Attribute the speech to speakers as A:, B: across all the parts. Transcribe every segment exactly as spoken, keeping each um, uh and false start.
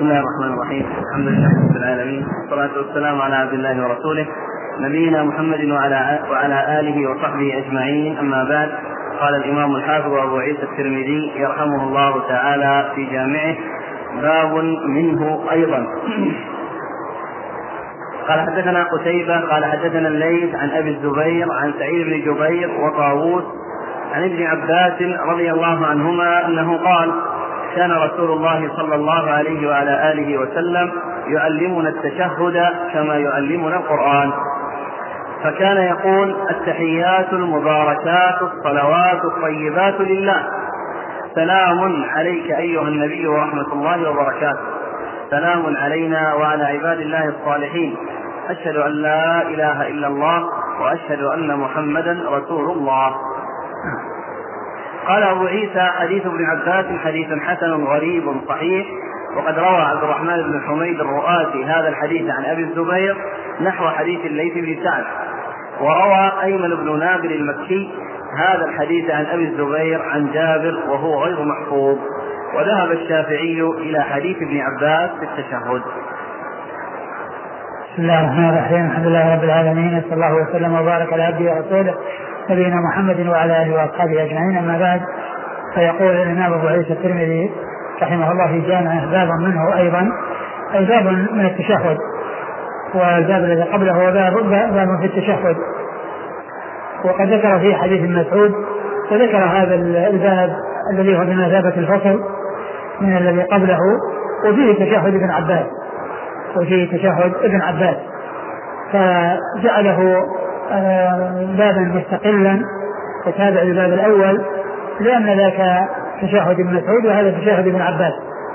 A: بسم الله الرحمن الرحيم. الحمد لله رب العالمين، والصلاة والسلام على عبد الله ورسوله نبينا محمد وعلى وعلى آله وصحبه أجمعين. أما بعد، قال الإمام الحافظ أبو عيسى الترمذي يرحمه الله تعالى في جامعه: باب منه أيضا. قال حدثنا قتيبة قال حدثنا الليث عن أبي الزبير عن سعيد بن جبير وطاووس عن ابن عباس رضي الله عنهما أنه قال: كان رسول الله صلى الله عليه وعلى آله وسلم يعلمنا التشهد كما يعلمنا القرآن، فكان يقول: التحيات المباركات الصلوات الطيبات لله، سلام عليك أيها النبي ورحمة الله وبركاته، سلام علينا وعلى عباد الله الصالحين، أشهد أن لا إله إلا الله وأشهد أن محمدا رسول الله. قال أبو عيسى: حديث ابن عباس حديث حسن غريب صحيح، وقد روى عبد الرحمن بن حميد الرؤاسي هذا الحديث عن أبي الزبير نحو حديث الليث بن سعد، وروى أيمن بن نابل المكي هذا الحديث عن أبي الزبير عن جابر وهو غير محفوظ. وذهب الشافعي إلى حديث ابن عباس في التشهد.
B: بسم الله الرحمن الرحيم. الحمد لله رب العالمين، صلى الله وسلم وبارك على عبده ورسوله نبينا محمد وعلى آله وأصحابه أجمعين. أما بعد، فيقول الإمام أبو عيسى الترمذي رحمه الله في جامعه: باب منه أيضا، أي باب من التشهد، والباب الذي قبله هو باب, باب في التشهد. وقد ذكر فيه حديث مسعود، وذكر هذا الباب الذي هو بمثابة الفصل من الذي قبله، وفيه تشهد ابن عباس وفيه تشهد ابن عباس فجعله بابا مستقلا وتابع الباب الأول، لأن ذاك تشهد ابن مسعود وهذا تشهد ابن عباس.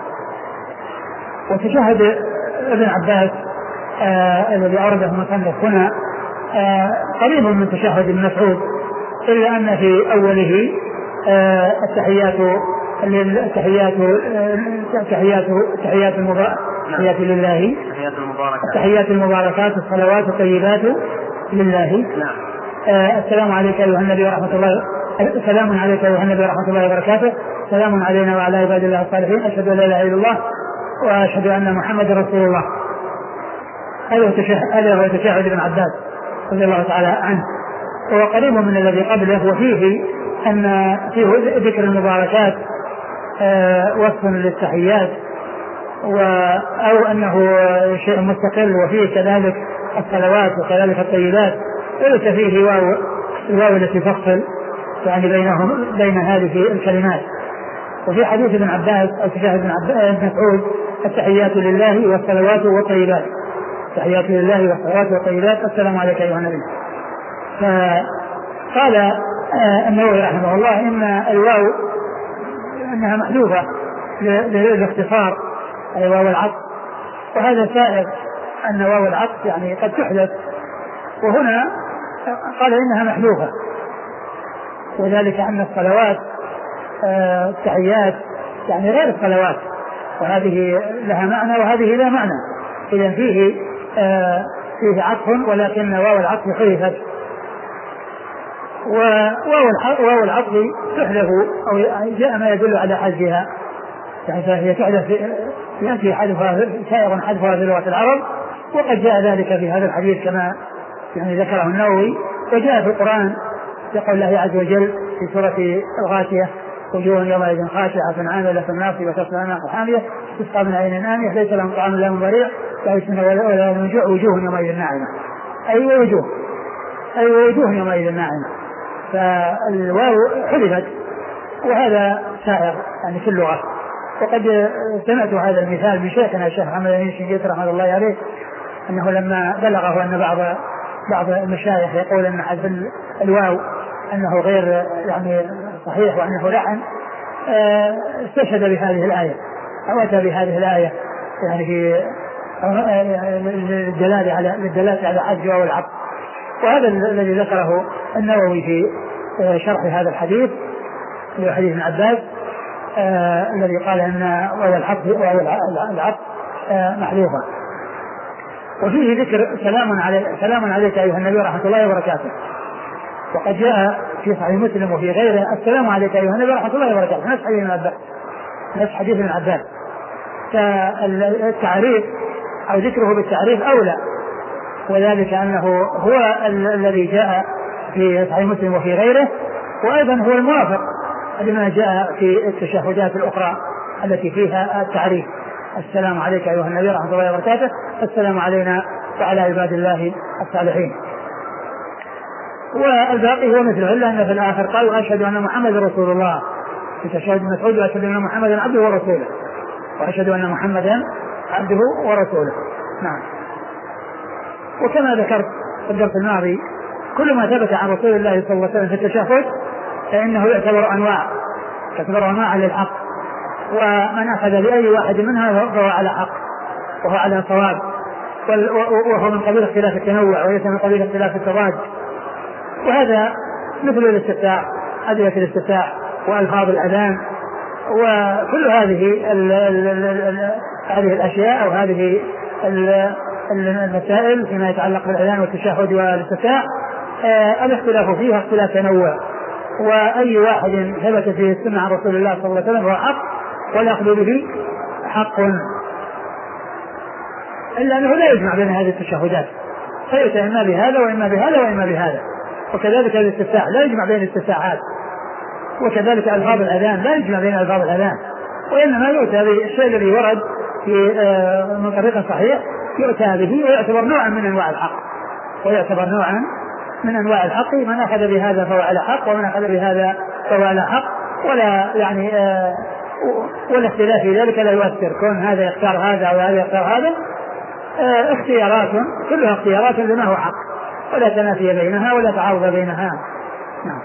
B: وتشهد ابن عباس آه الذي أورده مصنف هنا آه قريب من تشهد ابن مسعود، إلا أن في أوله آه التحيات التحيات التحيات التحيات التحيات لله، التحيات المباركات الصلوات الطيبات لله. آه السلام عليك أيها النبي ورحمة الله، السلام عليك أيها النبي ورحمة الله وبركاته، سلام علينا وعلى عباد الله الصالحين، أشهد أن لا إله إلا الله وأشهد أن محمد رسول الله. هذا هو تشهد ابن عباس رضي الله تعالى عنه، وهو قريب من الذي قبله. وفيه أن فيه ذكر المباركات آه وصف للتحيات، أو أنه شيء مستقل، وفيه كذلك الصلوات وكذلك الطيبات، وليس فيه واو الواو التي تفصل يعني بينهم بين هذه الكلمات. وفي حديث ابن عباس أو تشهد ابن مسعود: التحيات لله والصلوات والطيبات، التحيات لله والصلوات والطيبات، السلام عليك أيها النبي. فقال النووي رحمه الله إن الواو أنها محذوفة للاختصار، أي واو العطف، وهذا سائر أن واو العطف يعني قد تحدث، وهنا قال إنها محذوفة، وذلك أن الصلوات التحيات يعني غير الصلوات، وهذه لها معنى وهذه لا معنى، إذن فيه فيه عطف، ولكن واو العطف حذفت. وواو العطف تحذف أو جاء ما يدل على حذفها، يعني فهي تحذف يأتي حذفها سائر حذفها في لغة العرب، وقد جاء ذلك في هذا الحديث كما يعني ذكره النووي. وجاء في القرآن يقول الله عز وجل في سورة الغاشية: وجوه يومئذ خاشعة عاملة ناصبة تصلى نارا حامية تسقى من عين آنية ليس لهم طعام إلا من ضريع لا يسمن ولا من جوع وجوه يومئذ ناعمة، أي وجوه أي وجوه يومئذ ناعمة. فالواو حذفت، وهذا سائر يعني في اللغة. وقد سمعت هذا المثال من شيخنا الشيخ محمد أمين الشنقيطي رحمه الله عليه، أنه لما بلغه أن بعض بعض المشايخ يقول أن حذف الواو أنه غير يعني صحيح وأنه لعن، استشهد بهذه الآية أو أتى بهذه الآية يعني في الدلالة على الدلالة على حذف واو العطف. وهذا الذي ذكره النووي في شرح هذا الحديث في حديث ابن عباس آه الذي قال ان واو العطف واو العطف آه محذوفة. وفيه ذكر سلام عليك سلام عليك أيها النبي ورحمة الله وبركاته، وقد جاء في صحيح مسلم وفي غيره: السلام عليك أيها النبي ورحمة الله وبركاته، نفس حديث ابن عباس نفس حديث ابن عباس. فالتعريف أو ذكره بالتعريف أولى، وذلك أنه هو الذي جاء في صحيح مسلم وفي غيره، وأيضا هو الموافق لما جاء في التشهدات الأخرى التي فيها التعريف. السلام عليك أيها النبي ورحمة الله وبركاته، السلام علينا وعلى عباد الله الصالحين. والباقي هو مثله، إلا أن في الآخر قال وأشهد أن محمد رسول الله في تشهد مسعود، وأشهد أن محمدا عبده ورسوله، وأشهد أن محمدا عبده ورسوله. نعم. وكما ذكرت في الدرس الماضي كل ما ثبت عن رسول الله صلى الله عليه وسلم في التشهد فإنه يعتبر أنواع يعتبر أنواع للحق، ومن أخذ بأي واحد منها فهو على حق وهو على صواب، وهو من قبيل اختلاف التنوع وليس من قبيل اختلاف التضاد. وهذا مثل الاستفتاح، أدعية الاستفتاح وألفاظ الأذان، وكل هذه ال ال ال هذه الأشياء أو هذه المسائل فيما يتعلق بالأذان والتشهد والاستفتاح آه الاختلاف فيها اختلاف تنوع، وأي واحد ثبت فيه السنة عن رسول الله صلى الله عليه وسلم هو حق والأخذ به حق، إلا أنه لا يجمع بين هذه التشهدات، فيؤتى إما بهذا وإما بهذا وإما بهذا. وكذلك الاستفتاح لا يجمع بين الاستفتاحات، وكذلك ألفاظ الأذان لا يجمع بين ألفاظ الأذان، وإنما يؤتى بالشيء الذي ورد في آه من طريق صحيح يؤتى به ويعتبر نوعا من أنواع الحق، ويعتبر نوعا من أنواع الحق. من أخذ بهذا فهو على حق، ومن أخذ بهذا فهو على حق، ولا يعني آه والاختلاف في ذلك لا يؤثر، كون هذا يختار هذا وهذا يختار هذا آه اختيارات كلها اختيارات لما هو حق، ولا تنافي بينها ولا تعارض بينها. نعم.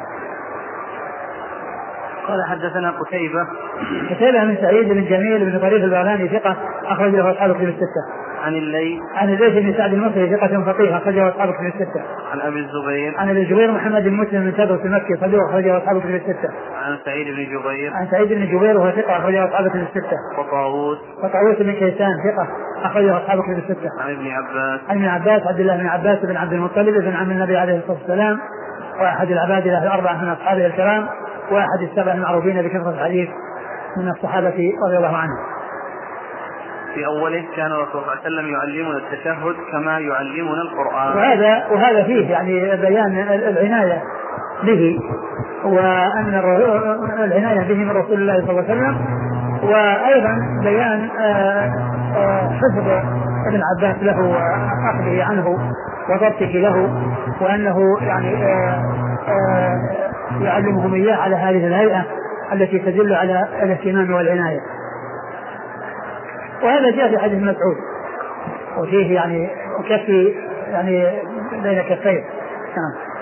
A: قال حدثنا قتيبة
B: قتيبة من سعيد بن جميل بن طريف البغلاني ثقة أخرج له أصحاب الكتب الستة.
A: عن الليث
B: عن الليث بن سعد المصري ثقة فقيه أخرجه أصحاب الكتب الستة.
A: عن أبي الزبير
B: عن أبي الزبير محمد بن مسلم بن تدرس المكي صدوق أخرجه أصحاب الكتب الستة.
A: عن سعيد بن جبير
B: عن سعيد بن جبير وهو ثقة أخرجه أصحاب الكتب الستة.
A: وطاووس
B: وطاووس بن كيسان ثقة أخرجه أصحاب الكتب الستة.
A: عن ابن عباس
B: عن ابن عباس عبد الله بن عباس بن عبد المطلب بن عم النبي عليه الصلاة والسلام، وأحد العباد له الأربعة من أصحابه الكرام، وأحد السبع المعروفين بكثرة الحديث من الصحابة رضي الله عنهم.
A: في أوله كان الرسول صلى الله عليه وسلم يعلمنا التشهد كما يعلمنا القرآن.
B: وهذا وهذا فيه يعني بيان العناية به، وأن العناية به من رسول الله صلى الله عليه وسلم، وأيضا بيان حفظ ابن عباس له وأخذه عنه وضبطه له، وأنه يعني يعلمهم إياه على هذه الهيئة التي تدل على الاهتمام والعناية. وهذا جاء في حديث مسعود وفيه يعني وكفي يعني بين كفين. نعم.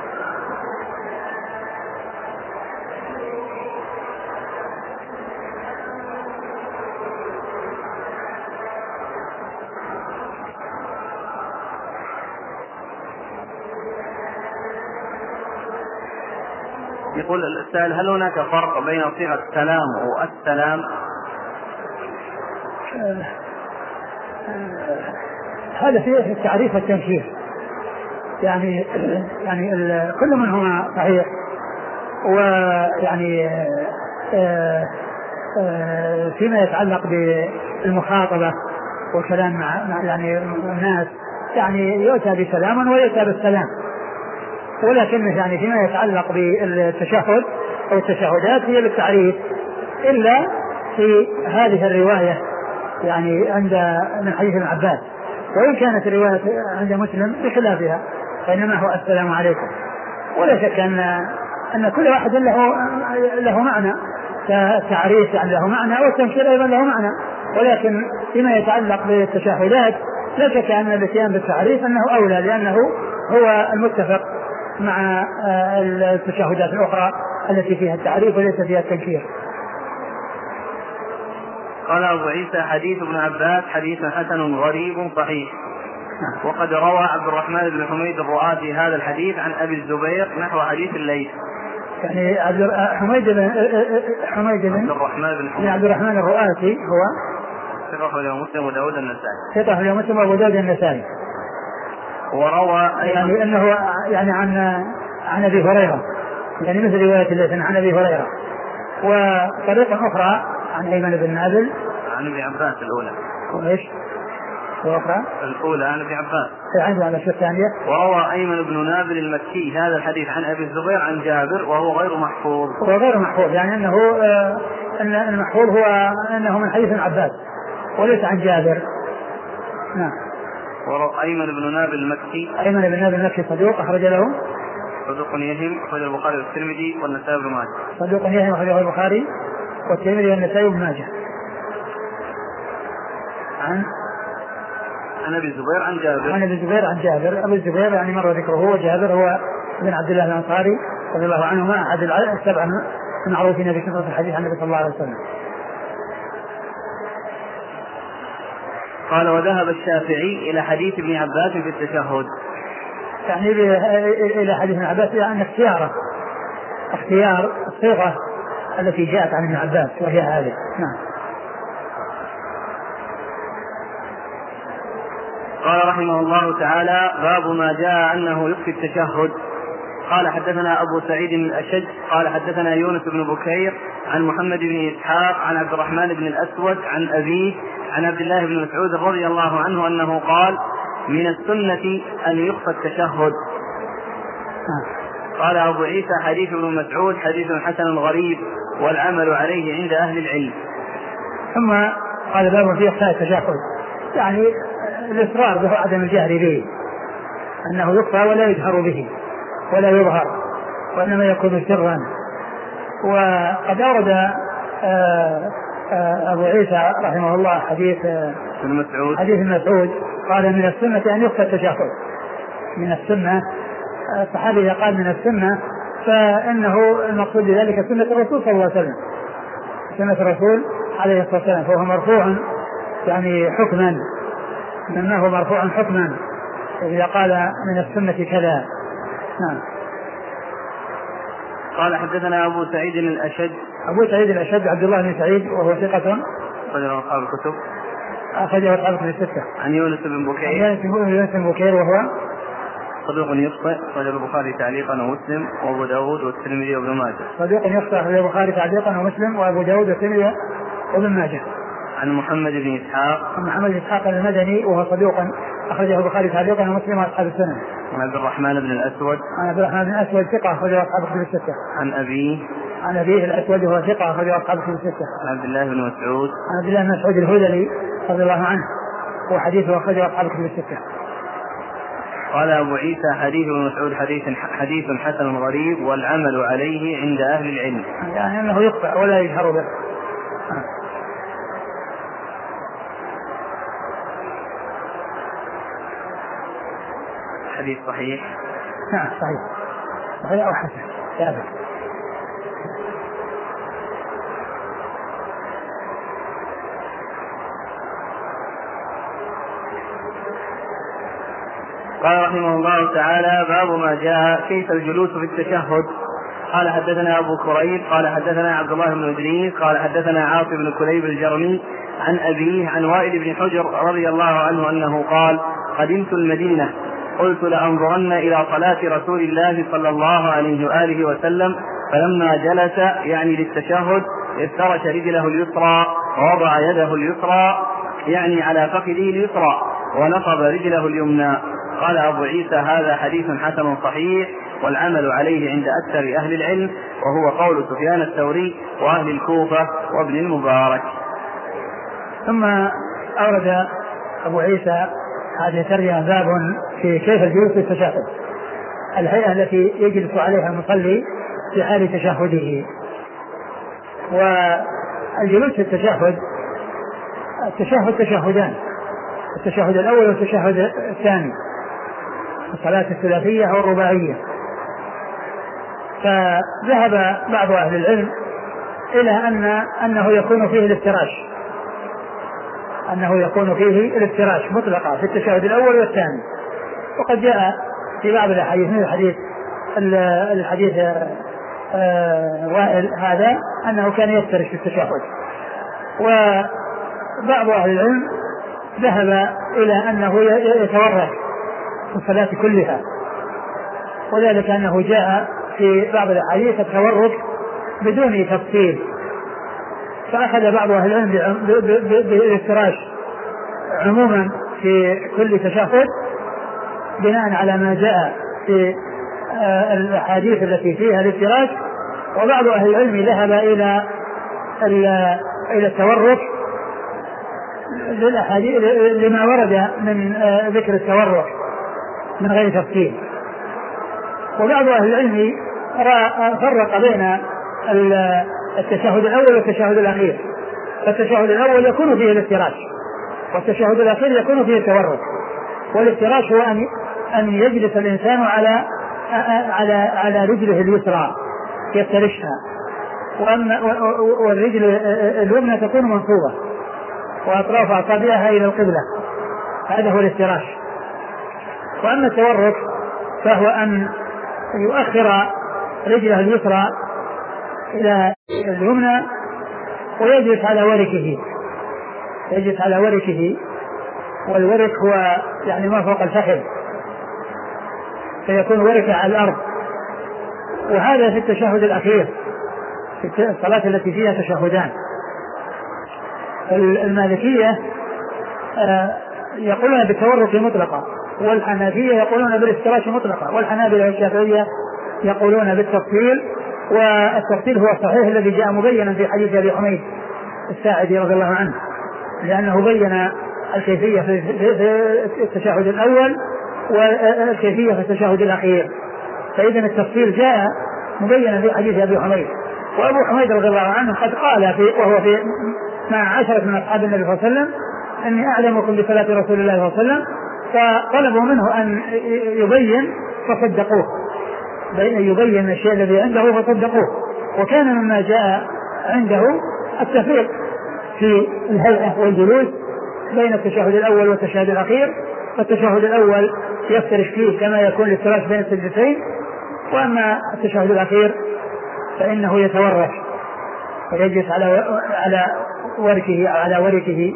A: يقول السائل هل هناك فرق بين صيغة السلام والسلام؟
B: آه آه هذا فيه التعريف والتنكير، يعني يعني كل منهما صحيح، ويعني آه آه فيما يتعلق بالمخاطبة والكلام مع يعني الناس يعني يؤتى بسلام ويؤتى بالسلام، ولكن يعني فيما يتعلق بالتشهد أو التشهدات هي بالتعريف، إلا في هذه الرواية يعني عند من حديث ابن عباس، وإن كانت الرواية عند مسلم بخلافها فإنما هو السلام عليكم. ولا شك أن أن كل واحد له له معنى، التعريف يعني له معنى والتنكير أيضا له معنى، ولكن فيما يتعلق بالتشهدات لا شك أن الاتيان بالتعريف أنه أولى، لأنه هو المتفق مع التشهدات الأخرى التي فيها التعريف وليس فيها التنكير.
A: قال أبو عيسى حديث ابن عباس حديث حسن غريب صحيح. وقد روى عبد الرحمن بن حميد الرؤاسي هذا الحديث عن أبي الزبير نحو حديث الليث.
B: يعني عبد حميد بن حميد بن
A: عبد الرحمن بن حميد
B: عبد الرحمن الرؤاسي هو
A: ثقة له مسلم وداود النسائي.
B: ثقة له مسلم وداود النسائي.
A: وروى
B: يعني أنه يعني عن عن أبي هريرة، يعني مثل رواية الليث عن أبي هريرة. وطريقة أخرى عن أيمن بن نابل
A: عن ابن عباس الأولى.
B: وإيش؟ والأخرى؟
A: الأولى عن ابن عباس.
B: عنده على الشيء الثانية.
A: وروى أيمن بن نابل المكي هذا الحديث عن أبي الزبير عن جابر وهو غير محفوظ.
B: هو غير محفوظ يعني أنه آه أن المحفوظ هو أنه من حديث ابن عباس وليس عن جابر. نعم.
A: وروى أيمن بن نابل المكي.
B: أيمن بن نابل المكي صدوق أخرج له.
A: صدوق يهم أخرج البخاري والترمذي والنسائي بن ماجه.
B: صدوق يهم أخرجه البخاري والترمذي والنسائي بن ماجه. عن
A: عن ابي الزبير عن جابر.
B: عن ابي الزبير عن جابر. ابو الزبير يعني مر ذكره، وجابر هو ابن عبد الله الانصاري رضي الله عنهما احد السبعه المعروفين بكثره الحديث عن النبي صلى الله عليه وسلم.
A: قال وذهب الشافعي الى حديث ابن عباس في التشهد.
B: يعني الى حديث ابن عباس ان اختياره اختيار الصيغه التي جاءت عن ابن عباس وهي هذه. نعم.
A: قال رحمه الله تعالى باب ما جاء أنه يخفي التشهد. قال حدثنا أبو سعيد الأشج قال حدثنا يونس بن بكير عن محمد بن إسحاق عن عبد الرحمن بن الأسود عن أبيه عن عبد الله بن مسعود رضي الله عنه أنه قال من السنة أن يخفى التشهد. قال أبو عيسى حديث ابن مسعود حديث حسن غريب والعمل عليه عند أهل العلم.
B: ثم قال باب في إخفاء التشهد يعني الإصرار به عدم الجهر به، أنه يخفى ولا يجهر به ولا يظهر وإنما يكون سرا. وقد أورد أبو عيسى رحمه الله حديث
A: المسعود
B: حديث المسعود قال من السنة أن يخفى التشهد. من السنة الصحابي قال من السنة فإنه المقصود بذلك سنة الرسول صلى الله عليه وسلم، سنة الرسول عليه الصلاة والسلام، فهو مرفوع يعني حكما مما هو مرفوع حكما إذا قال من السنة كذا. نعم.
A: قال حدثنا أبو سعيد الأشج.
B: أبو سعيد الأشج عبد الله بن سعيد وهو ثقة
A: أخرجه أصحاب الكتب.
B: أخرجه أصحاب الكتب الستة.
A: عن يونس بن بكير.
B: عن يونس بن بكير وهو
A: صدوق يخطئ أخرجه البخاري تعليقا ومسلم وأبو داود والترمذي وابن ماجه.
B: صدوق يخطئ أخرجه البخاري تعليقا ومسلم وأبو داود والترمذي وابن ماجه.
A: عن محمد بن إسحاق.
B: عن محمد بن إسحاق المدني وهو صدوق أخرجه البخاري تعليقا ومسلم وأصحاب السنة.
A: عن عبد الرحمن بن الأسود.
B: عن عبد الرحمن بن الأسود ثقة أخرجه أصحاب الكتب الستة.
A: عن أبيه.
B: عن أبيه الأسود وهو ثقة أخرجه أصحاب الكتب الستة.
A: عن عبد الله بن مسعود.
B: عن عبد الله بن مسعود الهذلي رضي الله عنه وحديثه أخرجه أصحاب الكتب الستة.
A: قال أبو عيسى حديث ابن مسعود حديث حديث حسن غريب والعمل عليه عند أهل العلم.
B: يعني أنه يخفى ولا يجهر به.
A: حديث صحيح.
B: نعم صحيح صحيح أو حسن ثابت.
A: قال رحمه الله تعالى باب ما جاء كيف الجلوس في التشهد. قال حدثنا أبو كريب قال حدثنا عبد الله بن إدريس قال حدثنا عاصم بن كليب الجرمي عن أبيه عن وائل بن حجر رضي الله عنه أنه قال قدمت المدينة قلت لأنظرن إلى صلاة رسول الله صلى الله عليه وآله وسلم فلما جلس يعني للتشهد افترش رجله اليسرى ووضع يده اليسرى يعني على فخذه اليسرى ونصب رجله اليمنى. قال أبو عيسى هذا حديث حسن صحيح والعمل عليه عند أكثر أهل العلم وهو قول سفيان الثوري وأهل الكوفة وابن المبارك.
B: ثم أورد أبو عيسى هذه ترجمة باب في كيف الجلوس في التشهد، الهيئة التي يجلس عليها المصلي في حال تشهده. والجلوس في التشهد التشهد تشهدان، التشهد الأول والتشهد الثاني، الصلاة الثلاثية أو الرباعية. فذهب بعض أهل العلم إلى أن أنه يكون فيه الافتراش، أنه يكون فيه الافتراش مطلقا في التشهد الأول والثاني. وقد جاء في بعض الأحاديث من الحديث الحديث وائل هذا أنه كان يفترش في التشهد. وبعض أهل العلم ذهب إلى أنه يتورك في الصلاة كلها، وذلك أنه جاء في بعض الأحاديث التورك بدون تفصيل، فأخذ بعض أهل العلم بالافتراش عموما في كل تشهد بناء على ما جاء في الأحاديث التي فيها الافتراش، وبعض أهل العلم ذهب إلى إلى التورك للأحاديث لما ورد من ذكر التورك من غير تفصيل. وبعض أهل العلم فرق بين التشهد الأول والتشهد الأخير، فالتشهد الأول يكون فيه الافتراش، والتشهد الأخير يكون فيه التورك. والافتراش هو أن أن يجلس الإنسان على على على رجله اليسرى يفترشها، وأما والرجل اليمنى تكون منصوبة وأطراف أصابعها إلى القبلة، هذا هو الافتراش. وأما التورك فهو أن يؤخر رجله اليسرى إلى اليمنى ويجلس على وركه، يجلس على وركه، والورك هو يعني ما فوق الفخذ، فيكون وركه على الأرض. وهذا في التشهد الأخير في الصلاة التي فيها تشهدان. المالكية يقولون بالتورك مطلقا، والحنفية يقولون بالافتراش مطلقا، والحنابلة والشافعية يقولون بالتفصيل. والتفصيل هو الصحيح الذي جاء مبينا في حديث أبي حميد الساعدي رضي الله عنه، لأنه بين الكيفية في التشهد الأول والكيفية في التشهد الأخير، فإذا التفصيل جاء مبينا في حديث أبي حميد. وأبو حميد رضي الله عنه قد قال في وهو في مع عشرة من أصحاب النبي صلى الله عليه وسلم أني أعلمكم بصلاة رسول الله صلى الله عليه وسلم، فطلبوا منه أن يبين فصدقوه، يبين الشيء الذي عنده فصدقوه. وكان مما جاء عنده التفريق في الهيئة والجلوس بين التشهد الأول والتشهد الأخير، فالتشهد الأول يفترش فيه كما يكون الافتراش بين السجدتين، وأما التشهد الأخير فإنه يتورك ويجلس على على وركه على وركه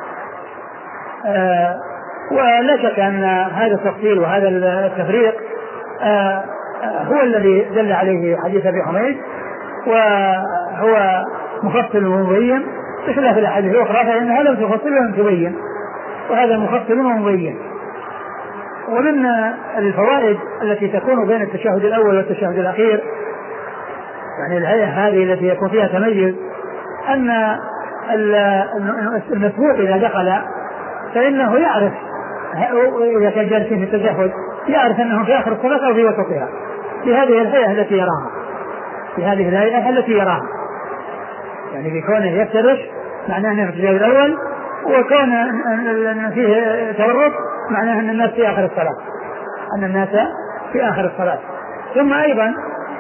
B: آه ولا شك أن هذا التفصيل وهذا التفريق آه هو الذي دل عليه حديث أبي حميد، وهو مفصل ومبين بخلاف الأحاديث الأخرى فإنها لم تفصل ولم تبين، وهذا مفصل ومبين. ومن الفوائد التي تكون بين التشهد الأول والتشهد الأخير، يعني الهيئة هذه التي يكون فيها تميز، أن المسبوق إذا دخل فإنه يعرف إذا كان جالسين في التشهد يعرف أنه في آخر الصلاة أو في وسطها، بهذه الهيئة التي يراها، بهذه الهيئة التي يراها، يعني بكونه يفترش معناه أنه في التشهد الأول، وكون أن فيه تورط معناه أن الناس في آخر الصلاة، أن الناس في آخر الصلاة. ثم أيضا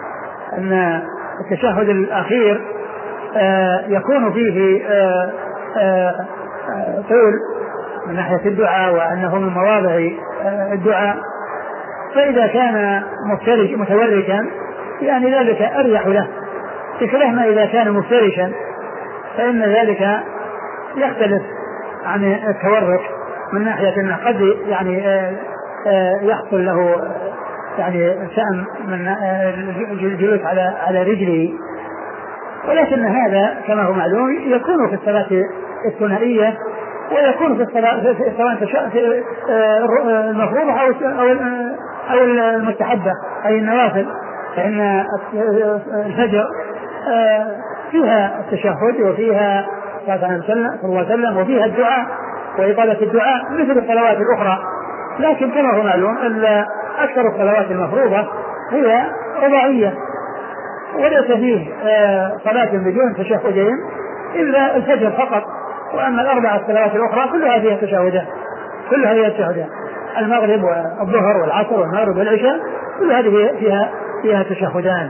B: أن التشهد الأخير آه يكون فيه آه آه آه طول من ناحية الدعاء، وأنه من مواضع آه الدعاء، فإذا كان مفترش متوركا يعني ذلك أريح له، بخلاف ما إذا كان مفترشا فإن ذلك يختلف عن التورك من ناحية أنه قد يعني آه آه يحصل له يعني شأن من الجلوس على على رجله. ولكن هذا كما هو معلوم يكون في الصلاة الثنائية، ويكون في الصلاة سواء في المفروضة أو أو المستحبة أي النوافل، فإن الفجر فيها التشهد وفيها صلى الله عليه وسلم وفيها الدعاء وإطالة الدعاء مثل الصلوات الأخرى. لكن كما هو معلوم أكثر الصلوات المفروضة هي رباعية، وليس فيه صلاة بدون تشهدين إلا الفجر فقط، وأما الأربع الصلوات الأخرى كلها فيها تشهدان، كلها فيها تشهدان، المغرب والظهر والعصر والمغرب والعشاء كل هذه فيها فيها تشهدان.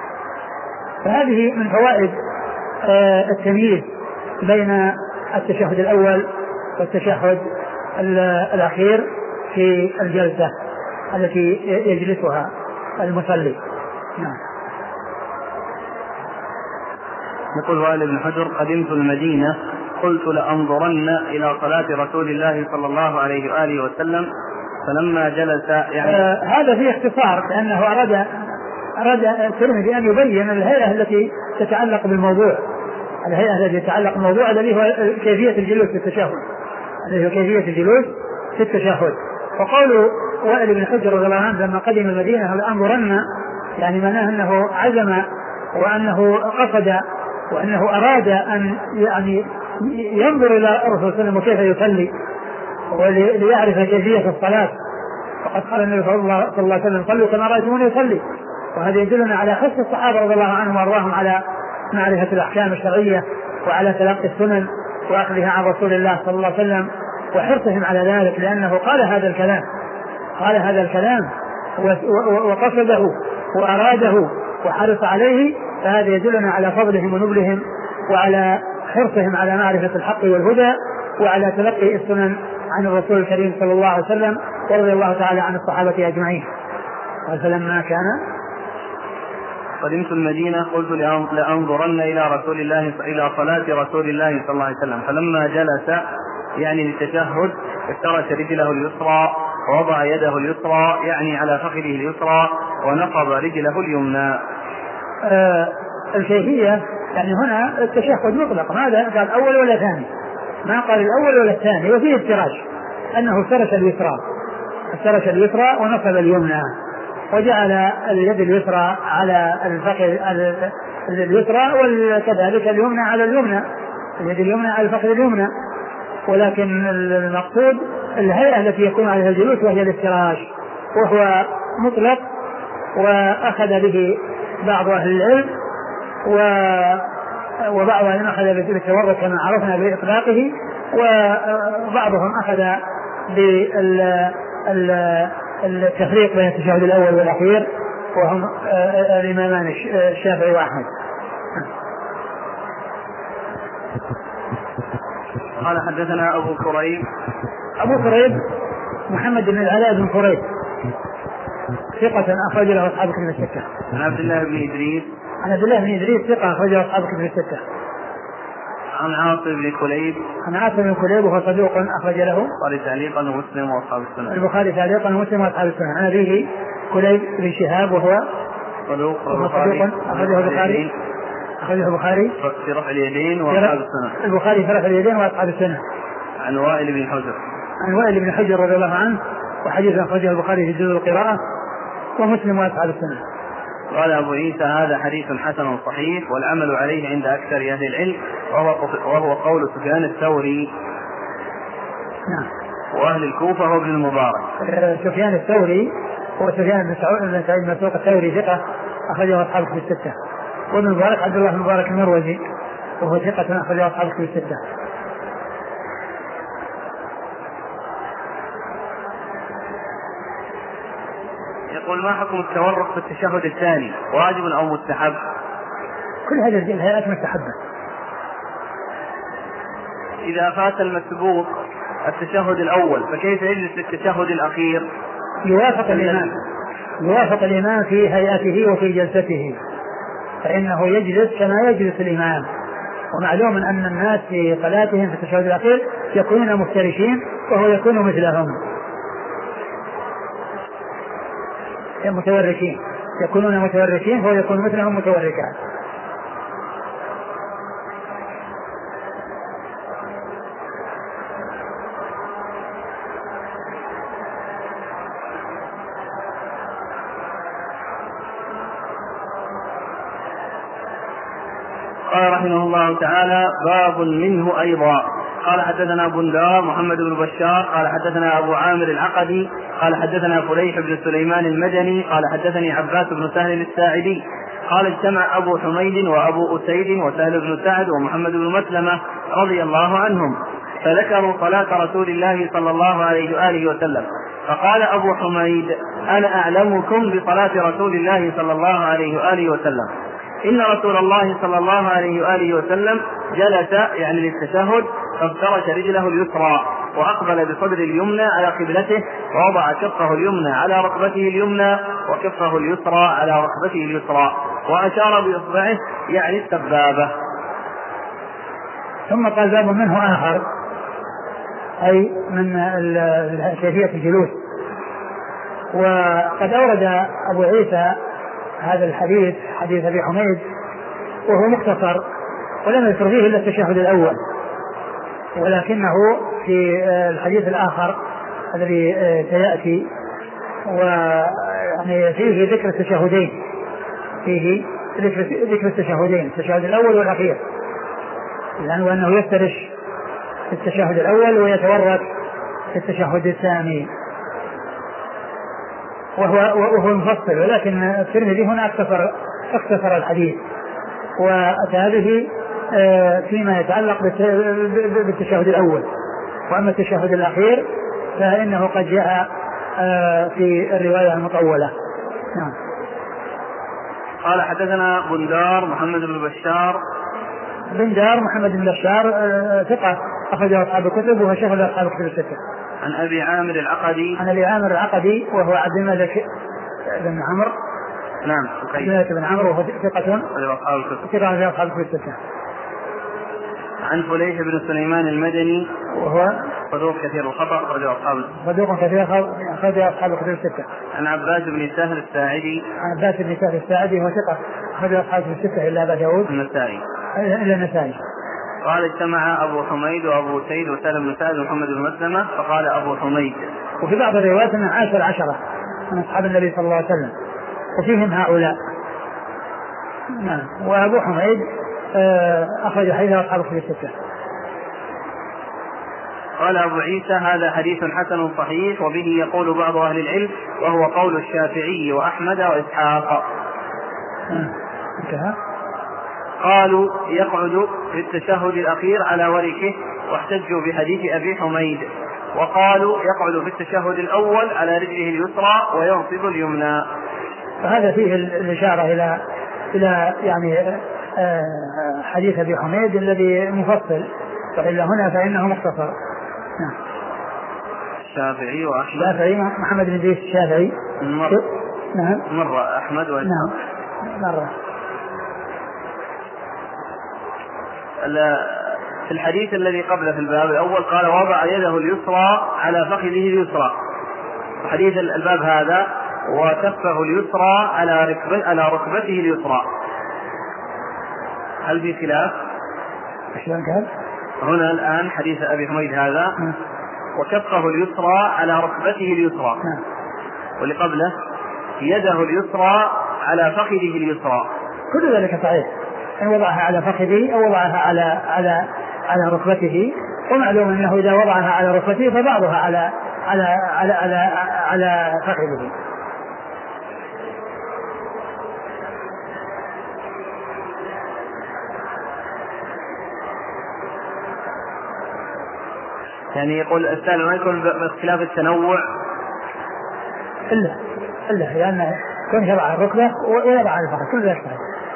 B: فهذه من فوائد التمييز بين التشهد الأول والتشهد الأخير في الجلسة التي يجلسها المصلي. نعم.
A: يقول وائل بن حجر: قدمت المدينة قلت لأنظرن إلى صلاة رسول الله صلى الله عليه وآله وسلم، فلما جلس يعني
B: آه هذا فيه اختصار، لأنه أراد أراد الترمذي أن يبين الهيئة التي تتعلق بالموضوع، الهيئة التي يتعلق الموضوع الذي هو كيفية الجلوس في التشهد، الذي هو كيفية الجلوس في التشهد. وقول وائل بن حجر رضي الله عنه لما قدم المدينة لأنظرن، يعني معناه أنه عزم وأنه قصد وأنه أراد أن يعني ينظر إلى الرسول صلى الله عليه وسلم وكيف يصلي وليعرف كيفية الصلاة. وقد قال النبي صلى الله عليه وسلم صلوا كما رأيتموني يصلي. وهذا يدلنا على حث الصحابة رضي الله عنهم وأرضاهم على معرفة الأحكام الشرعية وعلى تلقي السنن وأخذها عن رسول الله صلى الله عليه وسلم وحرصهم على ذلك، لأنه قال هذا الكلام قال هذا الكلام وقصده وأراده وحرص عليه، فهذا يدلنا على فضلهم ونبلهم وعلى حرصهم على معرفة الحق والهدى وعلى تلقي السنن عن الرسول الكريم صلى الله عليه وسلم ورضي الله تعالى عن الصحابة أجمعين. قال فلما كان
A: قدمت المدينة قلت لأنظرن إلى رسول الله إلى صلاة رسول الله صلى الله عليه وسلم، فلما جلس يعني للتشهد افترش رجله اليسرى ووضع يده اليسرى يعني على فخذه اليسرى ونقض رجله اليمنى.
B: آه الكيفية يعني هنا التشهد مطلق، ماذا قال أول ولا ثاني؟ ما قال الأول ولا الثاني، وفيه افتراش أنه افترش اليسرى افترش اليسرى ونصب اليمنى وجعل اليد اليسرى على الفخذ اليسرى وكذلك اليمنى على اليمنى، اليد اليمنى على الفخذ اليمنى. ولكن المقصود الهيئة التي يكون عليها الجلوس وهي الافتراش، وهو مطلق وأخذ به بعض أهل العلم وبعض أهل أخذ بالتورك كما عرفنا بإطلاقه، وبعضهم أخذ بالتفريق بين التشهد الأول والأخير وهم الإمامان الشافعي وأحمد.
A: قال حدثنا أبو كريب
B: أبو كريب محمد بن العلاء بن كريب ثقة أخرج له أصحاب كتب الستة.
A: عن عبد الله بن إدريس
B: عن عبد الله بن إدريس ثقة أخرج له أصحاب كتب الستة.
A: عن عاصم بن كليب
B: عن عاصم بن كليب وهو صدوق أخرج له
A: البخاري تعليقا ومسلم وأصحاب السنن.
B: البخاري تعليقا ومسلم وأصحاب السنن. عن أبيه كليب بن شهاب وهو
A: صدوق
B: أخرجه البخاري أخرجه البخاري
A: في رفع اليدين وأصحاب السنن.
B: البخاري في رفع اليدين وأصحاب السنن.
A: عن وائل بن حجر
B: عن وائل بن حجر رضي الله عنه وحديث أخرجه البخاري في جزء القراءة ومسلم وأصحاب السنن.
A: قال أبو عيسى هذا حديث حسن صحيح والعمل عليه عند أكثر أهل العلم وهو, وهو قول سفيان الثوري.
B: نعم.
A: وأهل الكوفة هو ابن المبارك.
B: سفيان الثوري هو سفيان بن سعيد بن مسروق الثوري ثقة أخرجه أصحاب الكتب الستة. وابن المبارك عبد الله بن المبارك المروزي وهو ثقة أخرجه أصحاب الكتب الستة.
A: يقول ما حكم التورق في التشهد الثاني، واجب أو مستحب؟
B: كل هذه الهيئات مستحبة.
A: إذا فات المسبوق التشهد الأول فكيف يجلس للتشهد الأخير؟
B: يوافق الإمام يوافق الإمام في هيئته وفي جلسته، فإنه يجلس كما يجلس الإمام. ومعلوم أن الناس في صلاتهم في التشهد الأخير يكونون مفترشين وهو يكون مثلهم متوركين يكونون متوركين وهو يكون مثلهم متوركا.
A: قال رحمه الله تعالى باب منه أيضا. قال حدثنا بندار محمد بن بشار قال حدثنا أبو عامر العقدي قال حدثنا فليح بن سليمان المدني قال حدثني عباس بن سهل الساعدي قال اجتمع أبو حميد وأبو أسيد وسهل بن سعد ومحمد بن مسلمة رضي الله عنهم فذكروا صلاة رسول الله صلى الله عليه وآله وسلم، فقال أبو حميد أنا أعلمكم بصلاة رسول الله صلى الله عليه وآله وسلم، إن رسول الله صلى الله عليه وآله وسلم جلس يعني للتشهد فافترش رجله اليسرى وأقبل بصدر اليمنى على قبلته ووضع كفه اليمنى على ركبته اليمنى وكفه اليسرى على ركبته اليسرى وأشار بإصبعه يعني السبابة.
B: ثم قال باب منه آخر أي من كيفية الجلوس. وقد أورد أبو عيسى هذا الحديث حديث أبي حميد وهو مختصر ولم يذكر فيه إلا التشهد الأول، ولكنه في الحديث الآخر الذي سيأتي ويعني فيه ذكر التشهدين، فيه ذكر التشهدين، التشهد الأول والأخير، لأنه أنه يفترش في التشهد الأول ويتورط في التشهد الثاني، وهو وهو مفصل، ولكن الترمذي هنا اختصر اختصر الحديث وأتى به فيما يتعلق بالتشهد الأول. وأما التشهد الأخير فإنه قد جاء في الرواية المطولة. نعم.
A: قال حدثنا بندار محمد بن بشار.
B: بندار محمد بن بشار ثقة أخرج أصحاب الكتب وهو شيخ أصحاب الكتب الستة.
A: عن أبي عامر العقدي.
B: عن أبي عامر العقدي وهو عبد الملك بن عمرو.
A: نعم.
B: عبد الملك بن عمرو وهو ثقة ثقة أصحاب الكتب الستة.
A: عن فليح بن سليمان المدني
B: وهو
A: صدوق كثير الخطأ أخرج أصحاب
B: صدوق كثير أخرج أصحاب الكتب الستة.
A: عن عباس بن سهل الساعدي.
B: عن عباس بن سهل الساعدي وهو ثقة أخرج أصحاب الكتب الستة إلا أبا داود
A: النسائي.
B: إلا النسائي.
A: قال اجتمع أبو حميد وأبو سيد وسالم بن سعد ومحمد بن مسلمة فقال أبو حميد.
B: وفي بعض الروايات أنه عاشر عشرة من أصحاب النبي صلى الله عليه وسلم وفيهم هؤلاء. نعم. وأبو حميد أخرج حديث أصحاب الكتب الستة.
A: قال أبو عيسى هذا حديث حسن صحيح وبه يقول بعض أهل العلم وهو قول الشافعي وأحمد وإسحاق.
B: انتهى.
A: قالوا يقعد في التشهد الأخير على وركه واحتجوا بحديث أبي حميد، وقالوا يقعد في التشهد الأول على رجله اليسرى وينصب اليمنى.
B: فهذا فيه الإشارة إلى إلى يعني حديث أبي حميد الذي مفصل، فإلا هنا فإنه مختصر. نعم.
A: الشافعي وأحمد.
B: الشافعي محمد بن إدريس الشافعي.
A: مرة.
B: نعم.
A: مرة أحمد وإسحاق.
B: نعم. مرة.
A: في الحديث الذي قبل في الباب الأول قال وضع يده اليسرى على فخذه اليسرى، حديث الباب هذا وكفه اليسرى على ركبته على ركبته اليسرى، هل في خلاف؟ هنا الآن حديث أبي حميد هذا وكفه اليسرى على ركبته اليسرى، واللي قبله يده اليسرى على فخذه اليسرى،
B: كل ذلك صحيح، أن وضعها على فخذه أو وضعها على على على ركبته، ومعلوم أنه إذا وضعها على ركبته فبعضها على على على على, على فخذه.
A: يعني يقول السائل ما يكون باختلاف التنوع
B: إلا إلا لأنه كان يضع الركبة ويضع على الفخذ كل ذلك.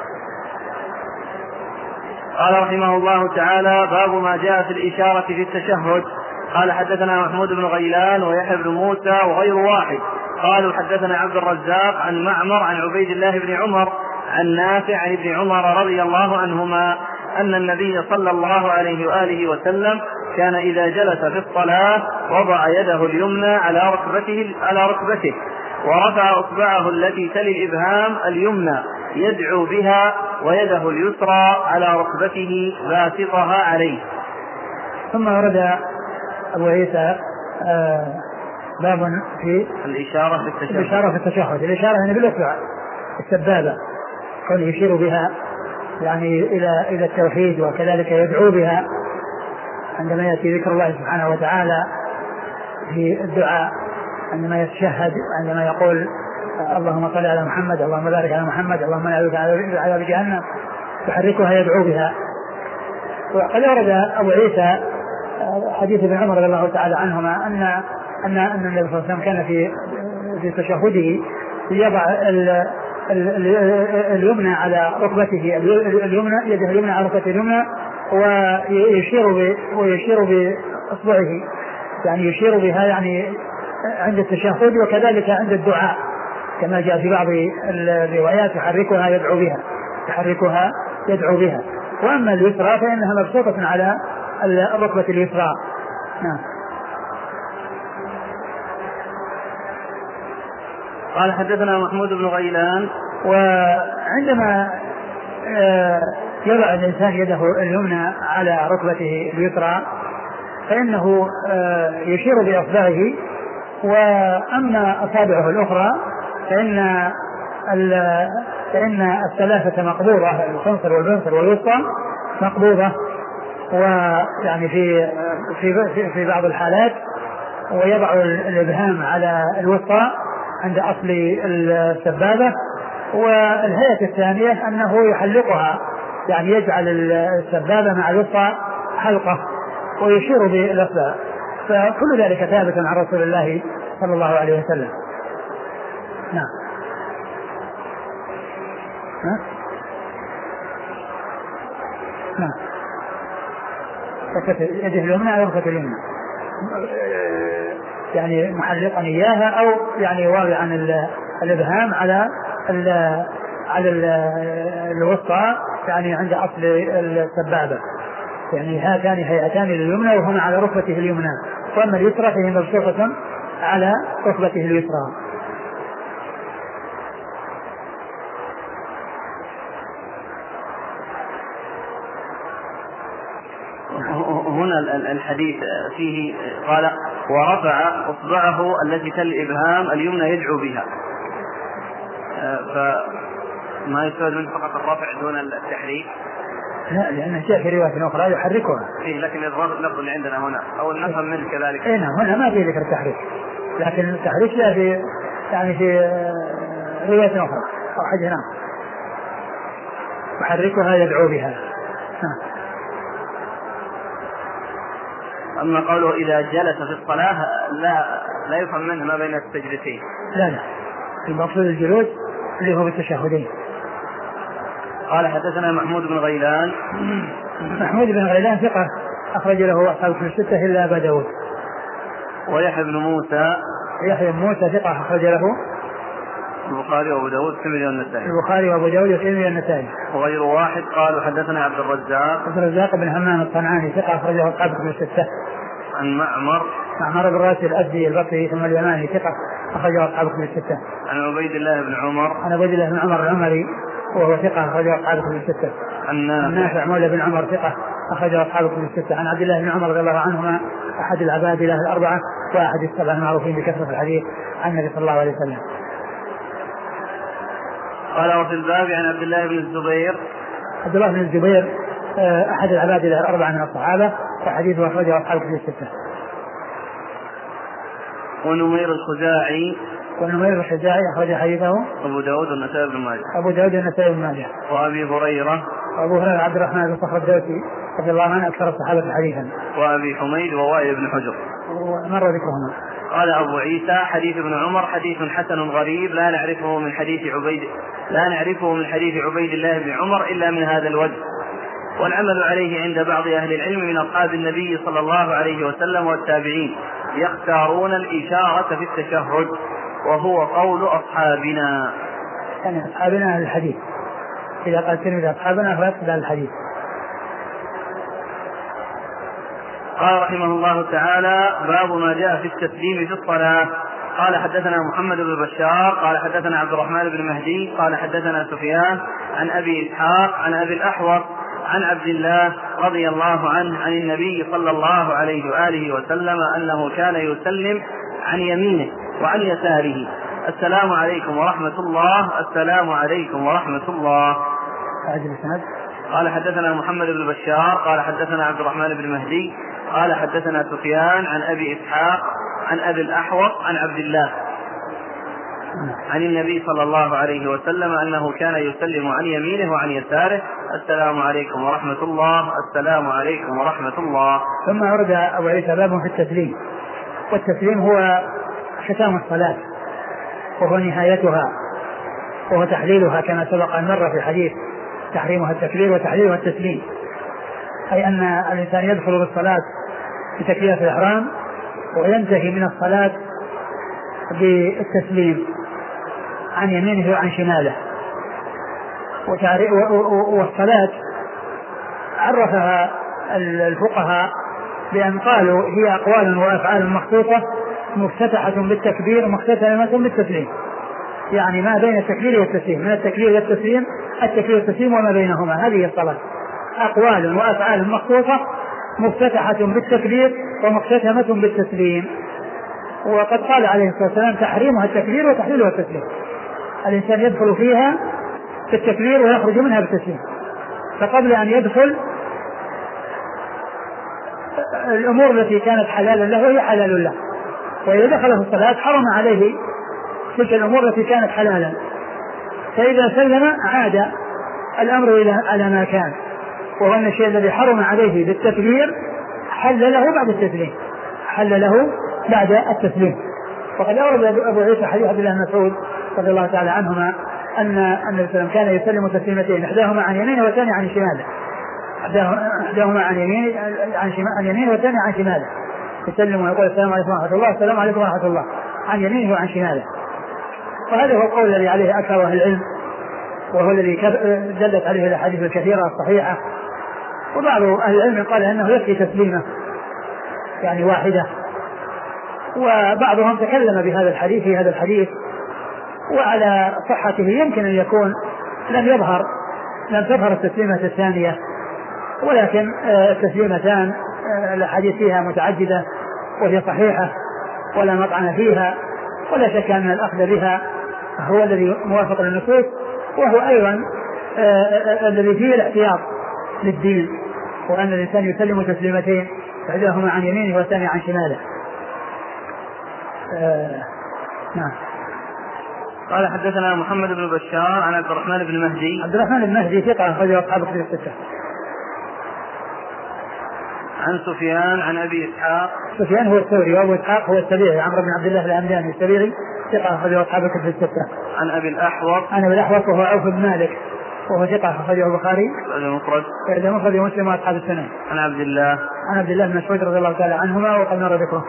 A: قال رحمه الله تعالى باب ما جاء في الإشارة في التشهد. قال حدثنا محمود بن غيلان ويحيى بن موسى وغير واحد قالوا حدثنا عبد الرزاق عن معمر عن عبيد الله بن عمر عن نافع عن ابن عمر رضي الله عنهما أن النبي صلى الله عليه وآله وسلم كان إذا جلس في الصلاة وضع يده اليمنى على ركبته على ركبته ورفع أصبعه التي تلي الإبهام اليمنى يدعو بها ويده اليسرى على ركبته باسطها عليه.
B: ثم ورد أبو عيسى آه باب في
A: الإشارة في التشهد.
B: الإشارة في التشهد. الإشارة يعني بالإصبع السبابة كان يشير بها يعني إلى إلى التوحيد، وكذلك يدعو بها عندما يأتي ذكر الله سبحانه وتعالى في الدعاء، عندما يتشهد، عندما يقول اللهم صل على محمد اللهم بارك على محمد اللهم نعوذ على عذاب جهنم يحركها يدعو بها. وقد ورد أبو عيسى حديث ابن عمر رضي الله تعالى عنهما أن أن أن النبي صلى الله عليه وسلم كان في في تشهده يضع اليمنى على ركبته اليمنى يده اليمنى على ركبته اليمنى ويشير ويشير بإصبعه، يعني يشير بها يعني عند التشهد وكذلك عند الدعاء كما جاء في بعض الروايات يحركها يدعو بها يحركها يدعو بها. وأما اليسرى فإنها مبسوطة على الركبة اليسرى. نعم.
A: قال حدثنا محمود بن غيلان.
B: وعندما يضع الإنسان يده اليمنى على ركبته اليسرى فإنه يشير بإصبعه، وأما أصابعه الأخرى فإن فإن الثلاثة مقبوضة، الخنصر والبنصر والوسطى مقبوضة، ويعني في في في بعض الحالات ويضع الإبهام على الوسطى عند أصل السبابة. والهيئة الثانية أنه يحلقها، يعني يجعل السبابة مع الوسطى حلقة ويشير بالأصبع. فكل ذلك ثابت عن رسول الله صلى الله عليه وسلم. نعم. ها؟ نعم. ركبة يده اليمنى أو ركبة اليمنى، يعني محلقا إياها أو يعني واضعا الإبهام على ال على ال الوسطى، يعني عند أصل السبابة، يعني هاتان هيئتان لليمنى وهما على ركبته اليمنى، وأما اليسرى فهي مبسوطة على ركبته اليسرى.
A: هنا الحديث فيه قال ورفع اصبعه التي تل الابهام اليمنى يدعو بها، فما يستفاد منه فقط الرفع دون التحريك؟
B: لا، لأنه جاء في رواية أخرى يحركها
A: فيه، لكن اللفظ اللي عندنا هنا أو نفهم منه كذلك.
B: إيه نعم، هنا ما في ذكر التحريك، لكن التحريك جاء في يعني في رواية أخرى أو حاجة. نعم، يحركها يدعو بها. نعم.
A: أما قوله إذا جلس في الصلاة لا لا يفهم منه ما بين السجدتين.
B: لا لا، المقصود الجلوس اللي هو بالتشهدين.
A: قال حدثنا محمود بن غيلان.
B: محمود بن غيلان ثقة أخرج له أصحاب الكتب الستة إلا أبا داود.
A: ويحيى بن موسى.
B: يحيى بن موسى ثقة أخرج له
A: البخاري وأبو داود والترمذي والنسائي.
B: البخاري وأبو داود والترمذي والنسائي.
A: وغير واحد قالوا حدثنا عبد الرزاق.
B: عبد الرزاق بن همام الصنعاني ثقة أخرج له أصحاب الكتب الستة.
A: عن معمر.
B: معمر بن راشد الأزدي البصري ثم اليماني ثقة أخرج له أصحاب الكتب الستة.
A: عن عبيد الله بن عمر.
B: عن عبيد الله بن عمر العمري وهو ثقة أخرج له أصحاب الكتب الستة.
A: عن
B: نافع مولى بن عمر ثقة أخرج له أصحاب الكتب الستة. عن عبد الله بن عمر رضي الله عنهما أحد العباد له الأربعة وأحد السبعة المعروفين بكثرة الحديث عن النبي صلى الله عليه وسلم.
A: قال وفي الباب عن عبد الله بن الزبير.
B: عبد الله بن الزبير أحد العباد له الأربعة من الصحابة وحديثه أخرجه أصحاب الكتب الستة.
A: ونمير الخزاعي.
B: ونمير الخزاعي أخرج حديثه
A: أبو داود والنسائي بن ماجه.
B: أبو داود والنسائي بن ماجه.
A: وأبي هريرة.
B: وأبو هريرة عبد الرحمن بن صخر الدوسي رضي الله عنه أكثر الصحابة حديثا.
A: وأبي حميد ووائل بن حجر
B: ومر ذكرهما.
A: قال أبو عيسى حديث ابن عمر حديث حسن غريب لا نعرفه من حديث عبيد لا نعرفه من حديث عبيد الله بن عمر إلا من هذا الوجه، والعمل عليه عند بعض أهل العلم من أصحاب النبي صلى الله عليه وسلم والتابعين يختارون الإشارة في التشهد، وهو قول أصحابنا.
B: يعني أصحابنا أهل الحديث، إذا قال تلميذ أصحابنا فيقصد أهل الحديث.
A: قال رحمه الله تعالى باب ما جاء في التسليم في الصلاة. قال حدثنا محمد بن بشار قال حدثنا عبد الرحمن بن مهدي قال حدثنا سفيان عن أبي إسحاق عن أبي الأحوص عن عبد الله رضي الله عنه عن النبي صلى الله عليه وآله وسلم أنه كان يسلم عن يمينه وعن يساره السلام عليكم ورحمة الله السلام عليكم ورحمة الله. قال حدثنا محمد بن بشار قال حدثنا عبد الرحمن بن مهدي قال حدثنا سفيان عن أبي إسحاق عن أبي الأحوص عن عبد الله عن النبي صلى الله عليه وسلم أنه كان يسلم عن يمينه وعن يساره السلام عليكم ورحمة الله السلام عليكم ورحمة الله.
B: ثم ورد أبو عيسى باب في التسليم، والتسليم هو ختام الصلاة وهو نهايتها وهو تحليلها كما سبق أن مر في حديث تحريمها التكبير وتحليلها التسليم، أي أن الإنسان يدخل بالصلاة بتكبيرة الإحرام وينتهي من الصلاة بالتسليم عن يمينه وعن شماله. والصلاة عرفها الفقهاء بأن قالوا هي أقوال وأفعال مخصوصة مفتتحة بالتكبير ومختتمة بالتسليم، يعني ما بين التكبير والتسليم، من التكبير والتسليم التكبير والتسليم وما بينهما، هذه الصلاة أقوال وأفعال مخصوصة مفتتحة بالتكبير ومختتمة بالتسليم. وقد قال عليه الصلاة والسلام تحريمها التكبير وتحليلها التسليم. الإنسان يدخل فيها بالتكبير ويخرج منها بالتسليم. فقبل أن يدخل الأمور التي كانت حلالا له هي حلال له، وإذا دخل في الصلاة حرم عليه تلك الأمور التي كانت حلالا، فإذا سلم عاد الأمر إلى على ما كان، وهو أن الشيء الذي حرم عليه بالتكبير حل له بعد التسليم، حل له بعد التسليم. وقد أورد أبو عيسى حديث عبد الله بن مسعود رضي الله تعالى عنهما أن النبي صلى الله عليه وسلم كان يسلم تسليمتين، إحداهما عن يمينه والثانية عن شماله، إحداهما عن يمينه عن عن يمينه والثانية عن شماله، يسلم ويقول السلام عليكم ورحمة الله، السلام عليكم ورحمة الله، عن يمينه وعن شماله. وهذا هو القول الذي عليه أكثر أهل العلم، وهو الذي دلت عليه الأحاديث الكثيرة الصحيحة. وبعض أهل العلم قال أنه يكفي تسليمة يعني واحدة، وبعضهم تكلم بهذا الحديث في هذا الحديث، وعلى صحته يمكن أن يكون لم يظهر لم تظهر التسليمة الثانية، ولكن التسليمتان الحديث فيها متعددة وهي صحيحة ولا مطعن فيها، ولا شك أن الأخذ بها هو الذي موافق للنصوص، وهو أيضا الذي فيه الاحتياط للدين، وأن الإنسان يسلم تسليمتين إحداهما عن يمينه والثانية عن شماله. آه نعم.
A: قال حدثنا محمد بن بشار عن عبد الرحمن بن مهدي.
B: عبد الرحمن بن مهدي ثقة أخرج أصحاب الكتب الستة.
A: عن سفيان عن أبي إسحاق.
B: سفيان هو الثوري، وأبو إسحاق هو السبيعي عمرو بن عبد الله الهمداني السبيعي ثقة أخرج أصحاب الكتب الستة.
A: عن أبي الأحوص.
B: عن أبي الأحوص وهو عوف بن مالك وهو ثقة أخرجه البخاري.
A: المفرد.
B: إذا مفرد مسلم وأصحاب السنة.
A: عن عبد الله.
B: عن عبد الله بن مسعود رضي الله تعالى عنهما وقد مر ذكره.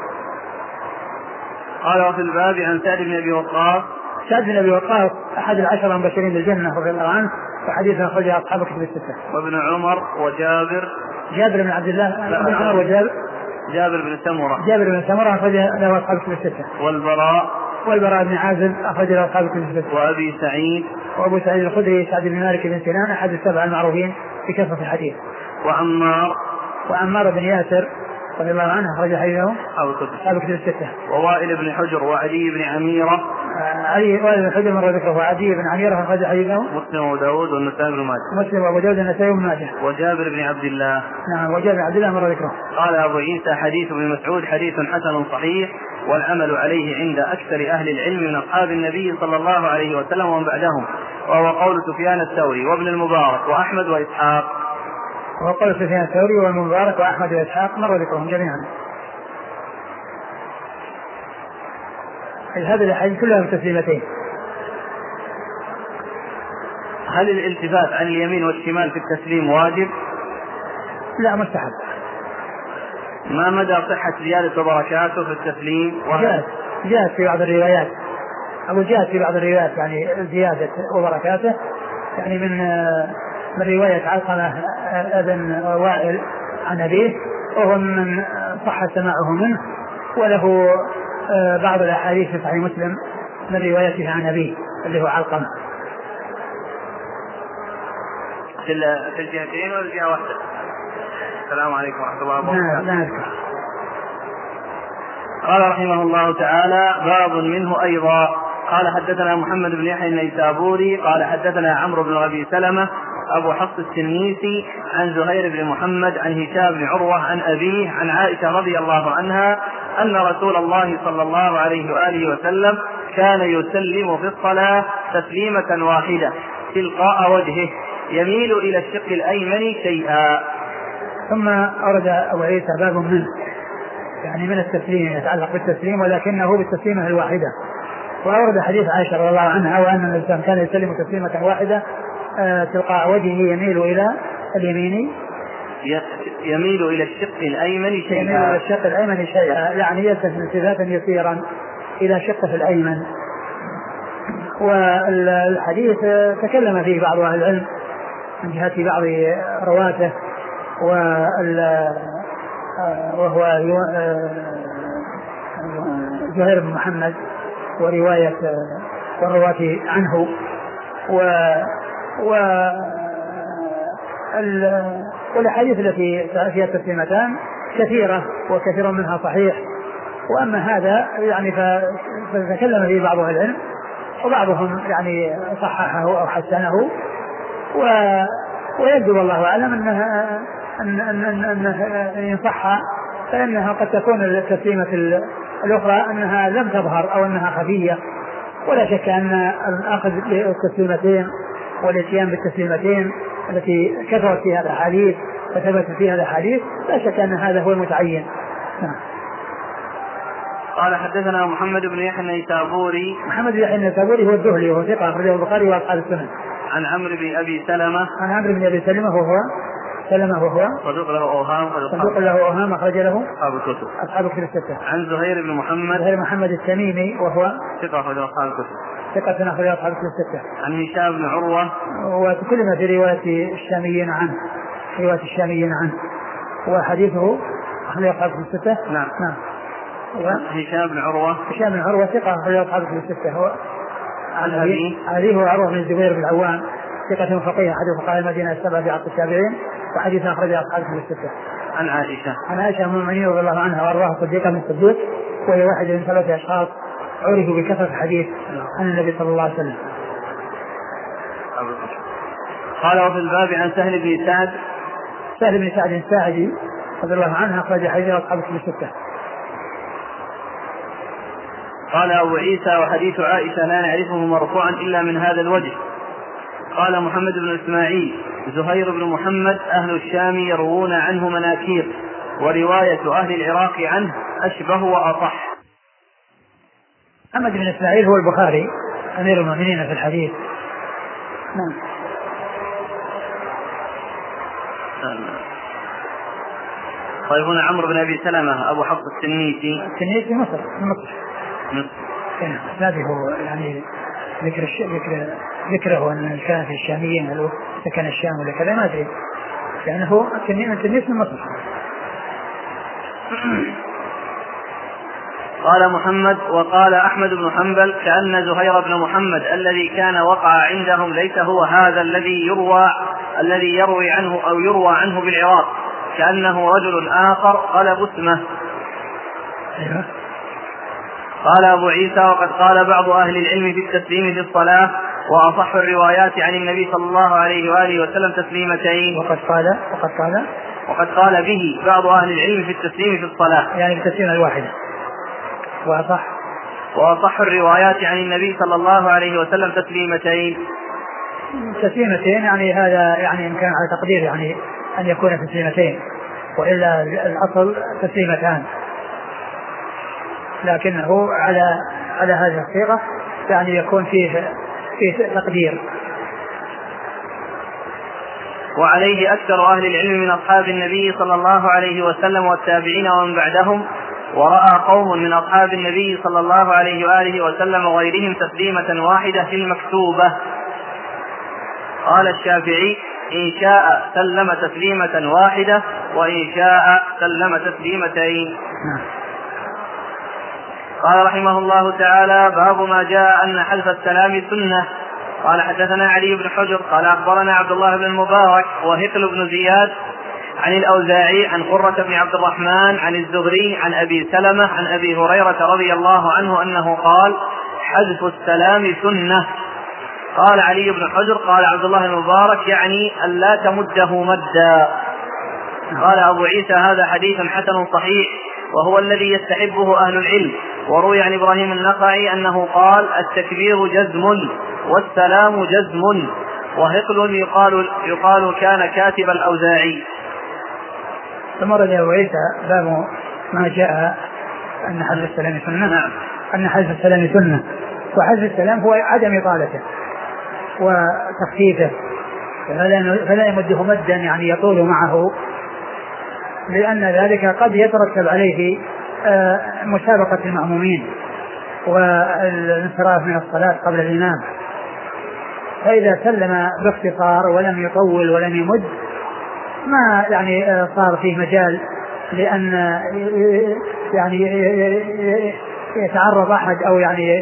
A: قال وفي الباب عن سعد بن أبي وقاص.
B: سعد بن أبي وقاص أحد العشرة المبشرين بالجنة رضي الله عنه، وحديثه أخرجه أصحاب الكتب الستة.
A: وابن عمر وجابر.
B: جابر بن عبد الله بن عمر وجابر.
A: جابر بن سمرة.
B: جابر بن سمرة أخرجه له أصحاب الكتب الستة.
A: والبراء.
B: والبراء بن عازب أخرج له أصحاب الكتب الستة.
A: وأبي سعيد.
B: وأبو سعيد الخدري سعد بن مالك بن سنان أحد السبع المعروفين بكثرة الحديث.
A: وعمار.
B: وعمار بن ياسر رضي الله عنه أخرج حديثه
A: أصحاب
B: الكتب الستة.
A: ووائل بن حجر وعلي بن عميرة.
B: علي وائل بن حجر مر ذكره، وعدي بن عميرة أخرج حديثه
A: مسلم وداود والنسائي بن ماجه.
B: مسلم وأبو داود والنسائي بن ماجه.
A: وجابر بن عبد الله.
B: نعم وجابر بن عبد الله مر ذكره.
A: قال أبو عيسى حديث ابن مسعود حديث حسن صحيح، والعمل عليه عند أكثر أهل العلم من أصحاب النبي صلى الله عليه وسلم ومن بعدهم، وهو قول سفيان الثوري وابن المبارك وأحمد وإسحاق.
B: وهو قول سفيان الثوري والمبارك وأحمد وإسحاق مر ذكرهم جميعا. هذه الأحاديث كلها بتسليمتين.
A: هل الالتفات عن اليمين والشمال في التسليم واجب؟
B: لا مستحب.
A: ما مدى صحة زيادة وبركاته في التسليم؟
B: جاءت جاءت في بعض الروايات، أو جاءت في بعض الروايات يعني زيادة وبركاته، يعني من من رواية علقمة ابن وائل عن أبيه، وهو من صح سماعه منه، وله بعض الأحاديث في صحيح مسلم من روايته عن أبيه اللي هو علقمة.
A: في الجهتين ولا الجهة واحدة؟ السلام عليكم ورحمة الله وبركاته. قال رحمه الله تعالى باب منه أيضا. قال حدثنا محمد بن يحيى النيسابوري قال حدثنا عمرو بن أبي سلمة أبو حفص التنيسي عن زهير بن محمد عن هشام بن عروة عن أبيه عن عائشة رضي الله عنها أن رسول الله صلى الله عليه وآله وسلم كان يسلم في الصلاة تسليمة واحدة تلقاء وجهه يميل إلى الشق الأيمن شيئا.
B: ثم أورد أبو عيسى باب منه، يعني من التسليم يتعلق بالتسليم ولكنه بالتسليمة الواحدة، وأورد حديث عائشة رضي الله عنها وأن الإنسان كان يسلم تسليمة واحدة تلقاء وجهه يميل إلى اليمين
A: يميل إلى الشق الأيمن شيئا
B: يميل إلى الشق الأيمن شيئا يعني يلتفت التفاتا يسيرا إلى شقه الأيمن. والحديث تكلم فيه بعض أهل العلم من جهة بعض رواته، وهو زهير بن محمد ورواية والرواة عنه، و والأحاديث التي فيها التسليمتان كثيرة وكثير منها صحيح. وأما هذا يعني فتكلم فيه بعض أهل العلم وبعضهم يعني صححه أو حسنه، ويبدو والله أعلم أنها أن أن أن أنه إن صح فإنها قد تكون التسليمة الأخرى أنها لم تظهر أو أنها خفية. ولا شك أن الأخذ بالتسليمتين والاتيان بالتسليمتين التي كثرت فيها الأحاديث وثبت فيها الأحاديث لا شك أن هذا هو المتعين. نعم.
A: قال حدثنا محمد بن يحيى النيسابوري.
B: محمد بن يحيى النيسابوري هو الذهلي وهو ثقة أخرجه البخاري وأصحاب السنن.
A: عن عمرو بن أبي سلمة.
B: عن عمرو بن أبي سلمة وهو سلمة وهو
A: صدوق له أوهام
B: صدوق له أوهام أخرج له
A: أصحاب الكتب
B: أصحاب الكتب الستة.
A: عن زهير بن محمد
B: زهير محمد التميمي وهو
A: ثقة أخرج أصحاب الكتب
B: ثقة أخرج أصحاب الكتب الستة.
A: عن هشام بن عروة
B: وكلنا في رواية الشاميين عنه رواية الشاميين عنه وحديثه أخرج أصحاب الكتب الستة.
A: نعم
B: نعم.
A: هشام بن عروة
B: هشام بن عروة ثقة أخرج أصحاب الكتب الستة. هو
A: عن أبي
B: عليه هو عروة بن الزبير بن العوام ثقة فقيه أحد فقهاء المدينة السبعة في عصر التابعين وحديث أخرج أصحاب الكتب الستة.
A: عن عائشة
B: عن عائشة أم المؤمنين رضي الله عنها وأرضاها صديقة من الصديق وهي واحدة من ثلاثة أشخاص عرفوا بكثرة الحديث عن النبي صلى الله عليه وسلم.
A: قال وفي الباب عن سهل بن سعد
B: سهل بن سعد الساعدي رضي الله عنه أخرج حديث أصحاب الكتب الستة.
A: قال أبو عيسى وحديث عائشة لا نعرفه مرفوعا إلا من هذا الوجه. قال محمد بن إسماعيل زهير بن محمد أهل الشام يروون عنه مناكير ورواية أهل العراق عنه أشبه وأصح.
B: محمد بن إسماعيل هو البخاري أمير المؤمنين في الحديث. نعم.
A: طيب هنا عمرو بن أبي سلمة أبو حفص التنيسي.
B: التنيسي مصر مصر. نعم. هذا هو يعني ذكر الش... ذكر ذكره أن كان في الشاميين هل سكن الشام ولا كذا ما أدري لأنه يعني التنيس من مصر.
A: قال محمد وقال أحمد بن حنبل كأن زهير بن محمد الذي كان وقع عندهم ليس هو هذا الذي يروى الذي يروي عنه أو يروى عنه بالعراق كأنه رجل آخر قلب اسمه.
B: أيوة.
A: قال أبو عيسى وقد قال بعض أهل العلم في التسليم في الصلاة وأصح الروايات عن النبي صلى الله عليه وآله وسلم تسليمتين.
B: وقد قال وقد قال
A: وقد قال به بعض أهل العلم في التسليم في الصلاة
B: يعني التسليم الواحد. وأصح
A: وأصح الروايات عن النبي صلى الله عليه وسلم تسليمتين.
B: تسليمتين يعني هذا يعني يمكن على تقدير يعني أن يكون تسليمتين وإلا الأصل تسليمتان لكنه على على هذه الصيغة يعني يكون فيه فيه تقدير.
A: وعليه أكثر أهل العلم من أصحاب النبي صلى الله عليه وسلم والتابعين ومن بعدهم. ورأى قوم من أصحاب النبي صلى الله عليه وآله وسلم وغيرهم تسليمة واحدة في المكتوبة. قال الشافعي إن شاء سلم تسليمة واحدة وإن شاء سلم تسليمتين. قال رحمه الله تعالى باب ما جاء أن حلف السلام سنة. قال حدثنا علي بن حجر قال أخبرنا عبد الله بن المبارك وهقل بن زياد عن الأوزاعي عن قرة بن عبد الرحمن عن الزهري عن أبي سلمة عن أبي هريرة رضي الله عنه أنه قال حذف السلام سنة. قال علي بن حجر قال عبد الله المبارك يعني أن لا تمده مدا. قال أبو عيسى هذا حديث حسن صحيح وهو الذي يستحبه أهل العلم. وروي عن إبراهيم النخعي أنه قال التكبير جزم والسلام جزم. وهقل يقال, يقال كان كاتب الأوزاعي.
B: ثم رد أبو عيسى باب ما جاء أن حذف السلام سنة.
A: نعم.
B: أن حذف السلام سنة وحذف السلام هو عدم إطالته وتخفيفه فلا يمده مدا يعني يطول معه لأن ذلك قد يترتب عليه مسابقة المأمومين والانصراف من الصلاة قبل الإمام. فإذا سلم باختصار ولم يطول ولم يمد ما يعني صار فيه مجال لأن يعني يتعرض أحد أو يعني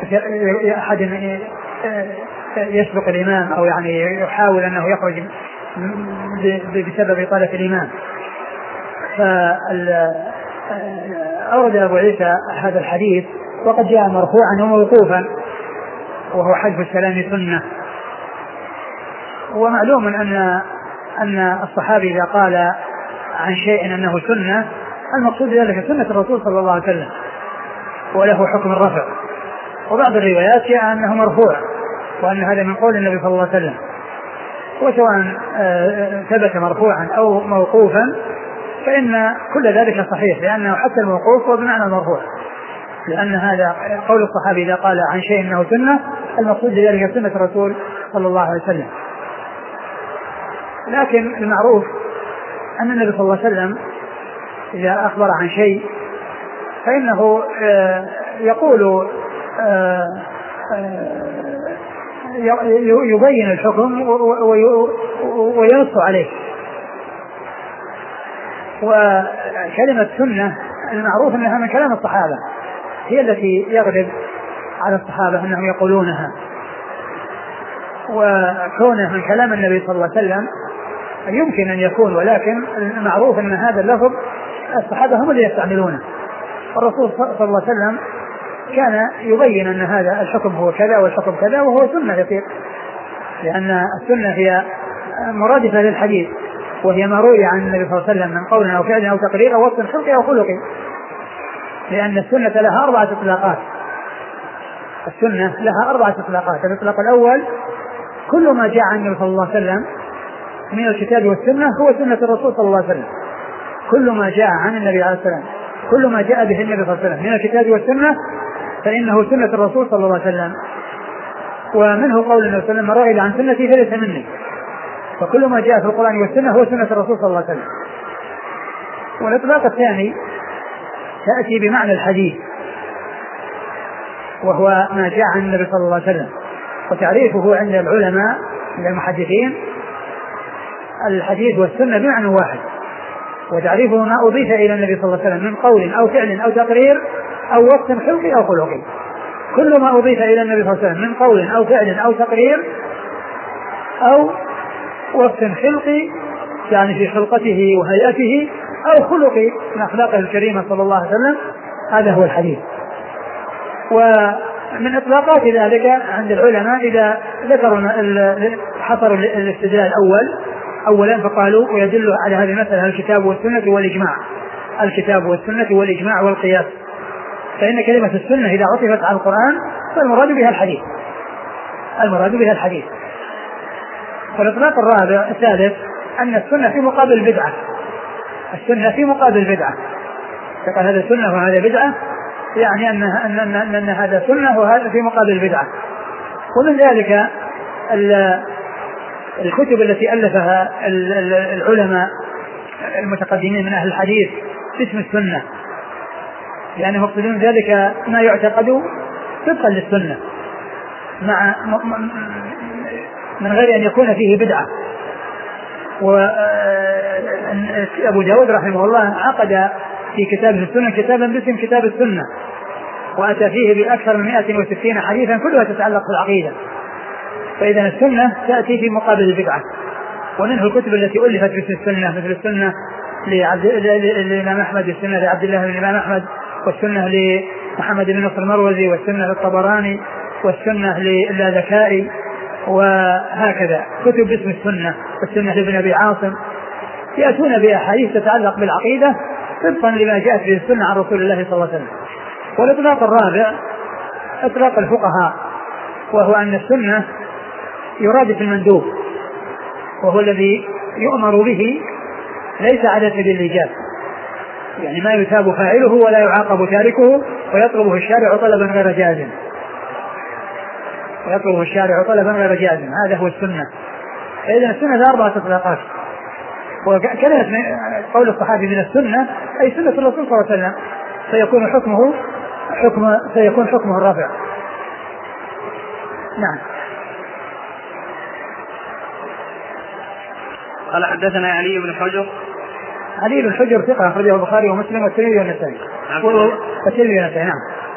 B: أحد يسبق الإمام أو يعني يحاول أنه يخرج بسبب إطالة الإمام. فأورد أبو عيسى هذا الحديث وقد جاء مرفوعا وموقوفا وهو حذف السلام سنة. ومعلوم أن أن الصحابي إذا قال عن شيء أنه سنة المقصود ذلك سنة الرسول صلى الله عليه وسلم وله حكم الرفع. وبعض الروايات جاء أنه مرفوع وأن هذا من قول النبي صلى الله عليه وسلم. وسواء ثبت مرفوعا أو موقوفا فإن كل ذلك صحيح لأنه حتى الموقوف هو بمعنى المرفوع لأن هذا قول الصحابي إذا قال عن شيء أنه سنة المقصود بذلك سنة الرسول صلى الله عليه وسلم. لكن المعروف أن النبي صلى الله عليه وسلم إذا أخبر عن شيء فإنه يقول يبين الحكم وينص عليه. وكلمة سنة المعروف أنها من كلام الصحابة هي التي يغلب على الصحابة أنهم يقولونها، وكونه من كلام النبي صلى الله عليه وسلم يمكن أن يكون، ولكن المعروف أن هذا اللفظ الصحابة هم اللي يستعملونه. الرسول صلى الله عليه وسلم كان يبين أن هذا الحكم هو كذا والحكم كذا وهو سنة يطيق، لأن السنة هي مرادفة للحديث وهي ما روي عن النبي صلى الله عليه وسلم من قول أو فعل أو تقرير أو وصف خلقي أو خلقي، لأن السنة لها أربعة إطلاقات. السنة لها أربعة إطلاقات. الإطلاق الأول كل ما جاء عن النبي صلى الله عليه وسلم من الكتاب والسنة هو سنة الرسول صلى الله عليه وسلم. كل ما جاء عن النبي عليه السلام كل ما جاء به النبي صلى الله عليه وسلم من الكتاب والسنة فإنه سنة الرسول صلى الله عليه وسلم. ومنه قول النبي صلى الله عليه وسلم من رغب عن سنتي فليس مني. فكل ما جاء في القرآن والسنة هو سنة الرسول صلى الله عليه وسلم. والإطلاق الثاني تأتي بمعنى الحديث وهو ما جاء عن النبي صلى الله عليه وسلم. وتعريفه عند العلماء عند المحدثين الحديث والسنة بمعنى واحد، وتعريفه ما أضيف إلى النبي صلى الله عليه وسلم من قول أو فعل أو تقرير أو وصف خلقي أو خلقي. كل ما أضيف إلى النبي صلى الله عليه وسلم من قول أو فعل أو تقرير أو وصف خلقي يعني في خلقته وهيئته أو خلقي من أخلاقه الكريمة صلى الله عليه وسلم هذا هو الحديث. ومن إطلاقات ذلك عند العلماء إذا ذكروا حصروا الاستدلال الأول أولا فقالوا ويدل على هذه المسألة الكتاب والسنة والإجماع. الكتاب والسنة والإجماع والقياس. فإن كلمة السنة إذا عطفت على القرآن فالمراد بها الحديث المراد بها الحديث. والإطلاق الرابع الثالث أن السنة في مقابل البدعة. السنة في مقابل البدعة. فقال هذا سنة وهذا بدعة يعني أن, أن, أن, أن, أن هذا سنة وهذا في مقابل البدعة. ومن ذلك الكتب التي ألفها العلماء المتقدمين من أهل الحديث باسم السنة، لأنهم يقصدون ذلك ما يعتقد طبقا للسنة مع من غير أن يكون فيه بدعة. وأبو داود رحمه الله عقد في كتابه السنة كتابا باسم كتاب السنة وأتى فيه بأكثر من مئة وستين حديثا كلها تتعلق بالعقيدة. فإذا السنة تأتي في مقابل البدعة. ومنه الكتب التي ألفت باسم السنة مثل السنة للإمام أحمد، السنة لعبد الله بن الإمام أحمد، والسنة لمحمد بن نصر المروزي، والسنة للطبراني، والسنة للذكائي، وهكذا كتب باسم السنة، والسنة لابن أبي عاصم يأتون بأحاديث تتعلق بالعقيدة طبقا لما جاءت به السنة عن رسول الله صلى الله عليه وسلم. والإطلاق الرابع إطلاق الفقهاء وهو أن السنة يرادف المندوب وهو الذي يؤمر به ليس على سبيل الإيجاب، يعني ما يثاب فاعله ولا يعاقب تاركه ويطلبه الشارع طلبا غير جازم ويطلبه الشارع طلبا غير جازم هذا هو السنة. فإذا السنة ذا أربعة إطلاقات. وكلمة قول الصحابي من السنة أي سنة الرسول صلى الله عليه وسلم سيكون حكمه حكم سيكون حكمه الرفع. نعم.
A: قال حدثنا علي بن حجر.
B: علي بن حجر ثقة أخرجه البخاري ومسلم والترمذي والنسائي. والترمذي والنسائي نعم.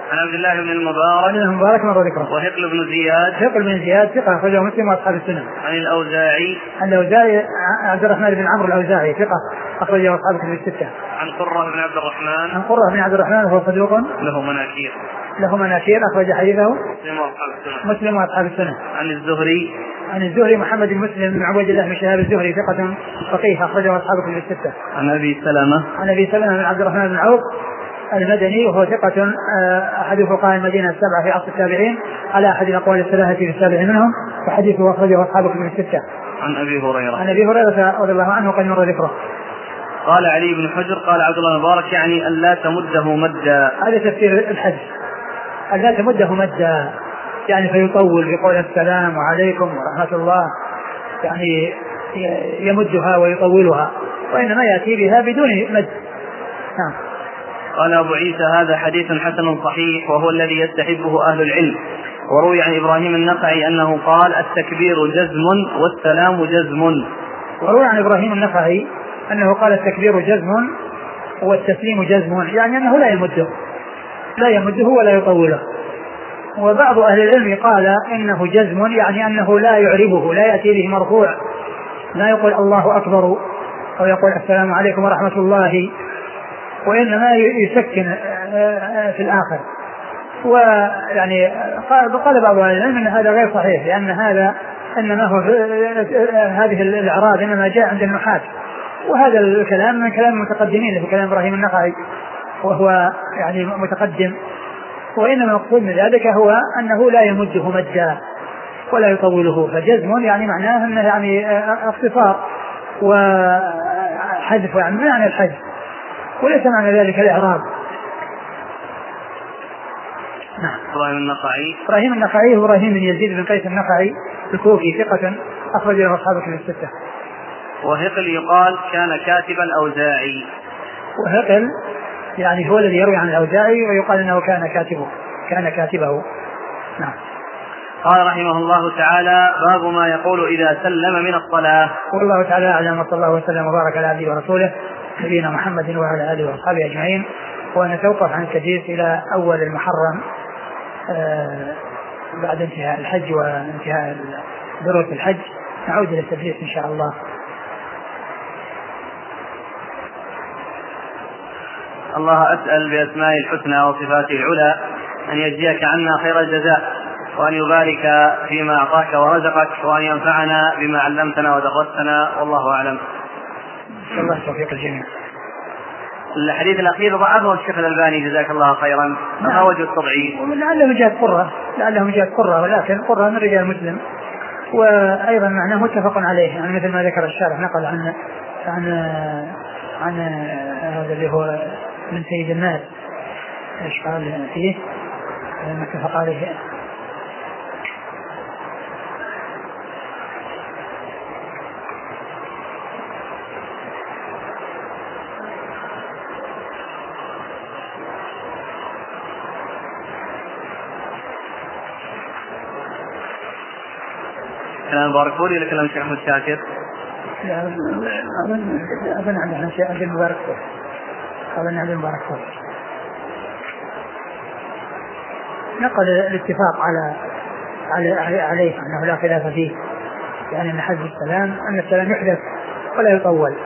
A: عن عبد الله بن المبارك
B: عن المبارك مر ذكره.
A: وهقل بن زياد
B: هقل بن زياد ثقة أخرجه مسلم وأصحاب السنن.
A: عن الأوزاعي
B: عن الأوزاعي عبد الرحمن بن عمرو الأوزاعي ثقة أخرجه أصحاب الكتب الستة.
A: عن قرة بن عبد الرحمن
B: عن قرة بن عبد الرحمن وهو صدوق
A: له مناكير
B: له مناكير أخرج حديثه
A: مسلم وأصحاب السنن.
B: مسلم وأصحاب السنن.
A: عن الزهري
B: عن الزهري محمد بن مسلم بن عبيد الله بن شهاب الزهري ثقة فقيه أخرجه أصحاب الكتب الستة.
A: عن أبي سلمة
B: عن أبي سلمة بن عبد الرحمن بن عوف المدني وهو ثقة أحد فقهاء المدينة السبعة في عصر التابعين على أحد الأقوال الثلاثة في السابع منهم وحديثه أخرجه أصحاب الكتب الستة.
A: عن أبي هريرة
B: عن أبي هريرة رضي الله عنه قد مر ذكره.
A: قال علي بن حجر قال عبد الله المبارك يعني أن لا تمده مدا.
B: هذا تفسير الحج أن لا تمده مدا يعني فيطول بقول السلام عليكم ورحمة الله يعني يمدها ويطولها وإنما يأتي بها بدون مد. نعم.
A: قال أبو عيسى هذا حديث حسن صحيح وهو الذي يستحبه أهل العلم. وروي عن إبراهيم النخعي أنه قال التكبير جزم والسلام جزم.
B: وروي عن إبراهيم النخعي أنه قال التكبير جزم والتسليم جزم يعني أنه لا يمده لا يمده ولا يطوله. وبعض أهل العلم قال إنه جزم يعني أنه لا يعربه لا يأتي به مرفوع لا يقول الله أكبر أو يقول السلام عليكم ورحمة الله وإنما يسكن في الآخر. ويعني قال بعض أهل العلم أن هذا غير صحيح لأن هذا إنما هو هذه الإعراب إنما جاء عند النحاة وهذا الكلام من كلام المتقدمين في كلام إبراهيم النخعي وهو يعني متقدم. وإنما المقصود من ذلك هو أنه لا يمده مدا ولا يطوله فجزم يعني معناه أنه يعني اختصار وحذف يعني معنى الحذف وليس معنى ذلك الإعراب.
A: نعم. إبراهيم النخعي
B: إبراهيم النخعي هو إبراهيم بن يزيد بن قيس النخعي الكوفي ثقة أخرج له أصحاب الكتب الستة.
A: وهقل يقال كان كاتب الأوزاعي.
B: وهقل يعني هو الذي يروي عن الأوزاعي ويقال أنه كان كاتبه كان كاتبه. نعم.
A: قال رحمه الله تعالى باب ما يقول إذا سلم من الصلاة.
B: والله تعالى أعلم وصلى الله وسلم وبارك على عبده ورسوله نبينا محمد وعلى آله وأصحابه أجمعين. ونتوقف عن الحديث إلى أول المحرم آه بعد انتهاء الحج وانتهاء دروس الحج نعود إلى التدريس إن شاء الله.
A: الله أسأل بأسماء الحسنى وصفاته العلى أن يجزيك عنا خير الجزاء وأن يبارك فيما أعطاك ورزقك وأن ينفعنا بما علمتنا ودرستنا والله أعلم.
B: الله توفيق الجميع.
A: الحديث الأخير ضعفه الشيخ الألباني جزاك الله خيرا. ما وجه التضعيف؟
B: لعله من جهة قرة لعله من جهة قرة ولكن قرة من رجال مسلم وأيضا معناه متفق عليه يعني مثل ما ذكر الشارح نقل عن عن عن هذا اللي هو من سيد الناس ايش قال فيه متفق عليه.
A: كلام مبارك فوري ولا كلام الشيخ أحمد شاكر؟
B: لا أظن أظن عندنا شيء عند المبارك فوري أظن عند المبارك فوري نقل الاتفاق على على عليه أنه لا خلاف فيه يعني أن حذف السلام أن السلام يحدث ولا يطول.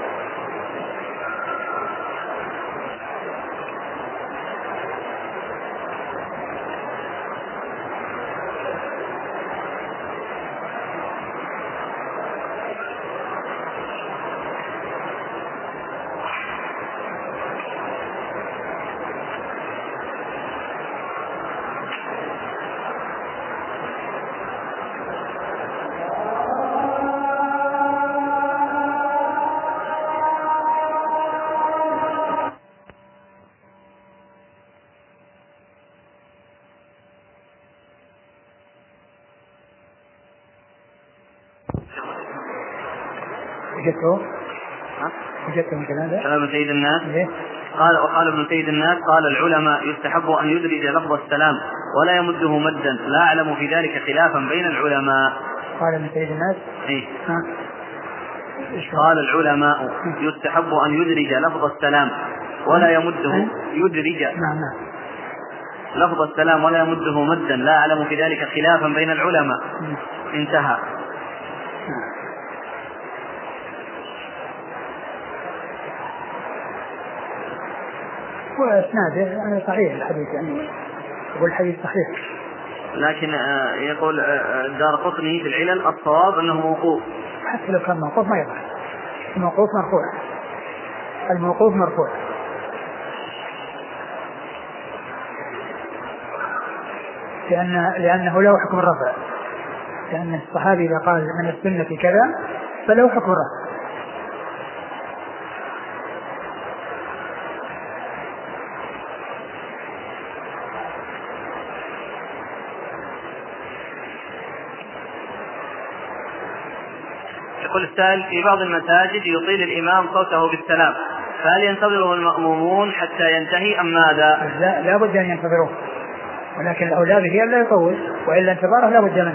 B: وجدته وجدته من كلام هذا
A: كلام سيد الناس قال وقال ابن سيد الناس قال العلماء يستحب أن يدرج لفظ السلام ولا يمده مدا لا أعلم في ذلك خلافا بين العلماء.
B: قال ابن سيد الناس
A: إيه؟ قال العلماء يستحب أن يدرج لفظ السلام ولا يمده يدرج
B: نعم نعم
A: لفظ السلام ولا يمده مدا، لا أعلم في ذلك خلافا بين العلماء. انتهى.
B: وإسناده يعني صحيح الحديث، يعني يقول الحديث صحيح،
A: لكن يقول الدارقطني في العلل الصواب أنه موقوف.
B: حتى لو كان موقوف ما يضر، الموقوف مرفوع، الموقوف مرفوع. لأن لأنه له حكم الرفع، لأن الصحابي إذا قال من السنة كذا فله حكم الرفع.
A: يقول السائل: في بعض المساجد يطيل الإمام صوته بالسلام، فهل ينتظره المأمومون حتى ينتهي أم ماذا؟
B: لا, لا بد أن ينتظروه، ولكن الأولى به أن لا يطول، وإلا انتظاره لا بد منه.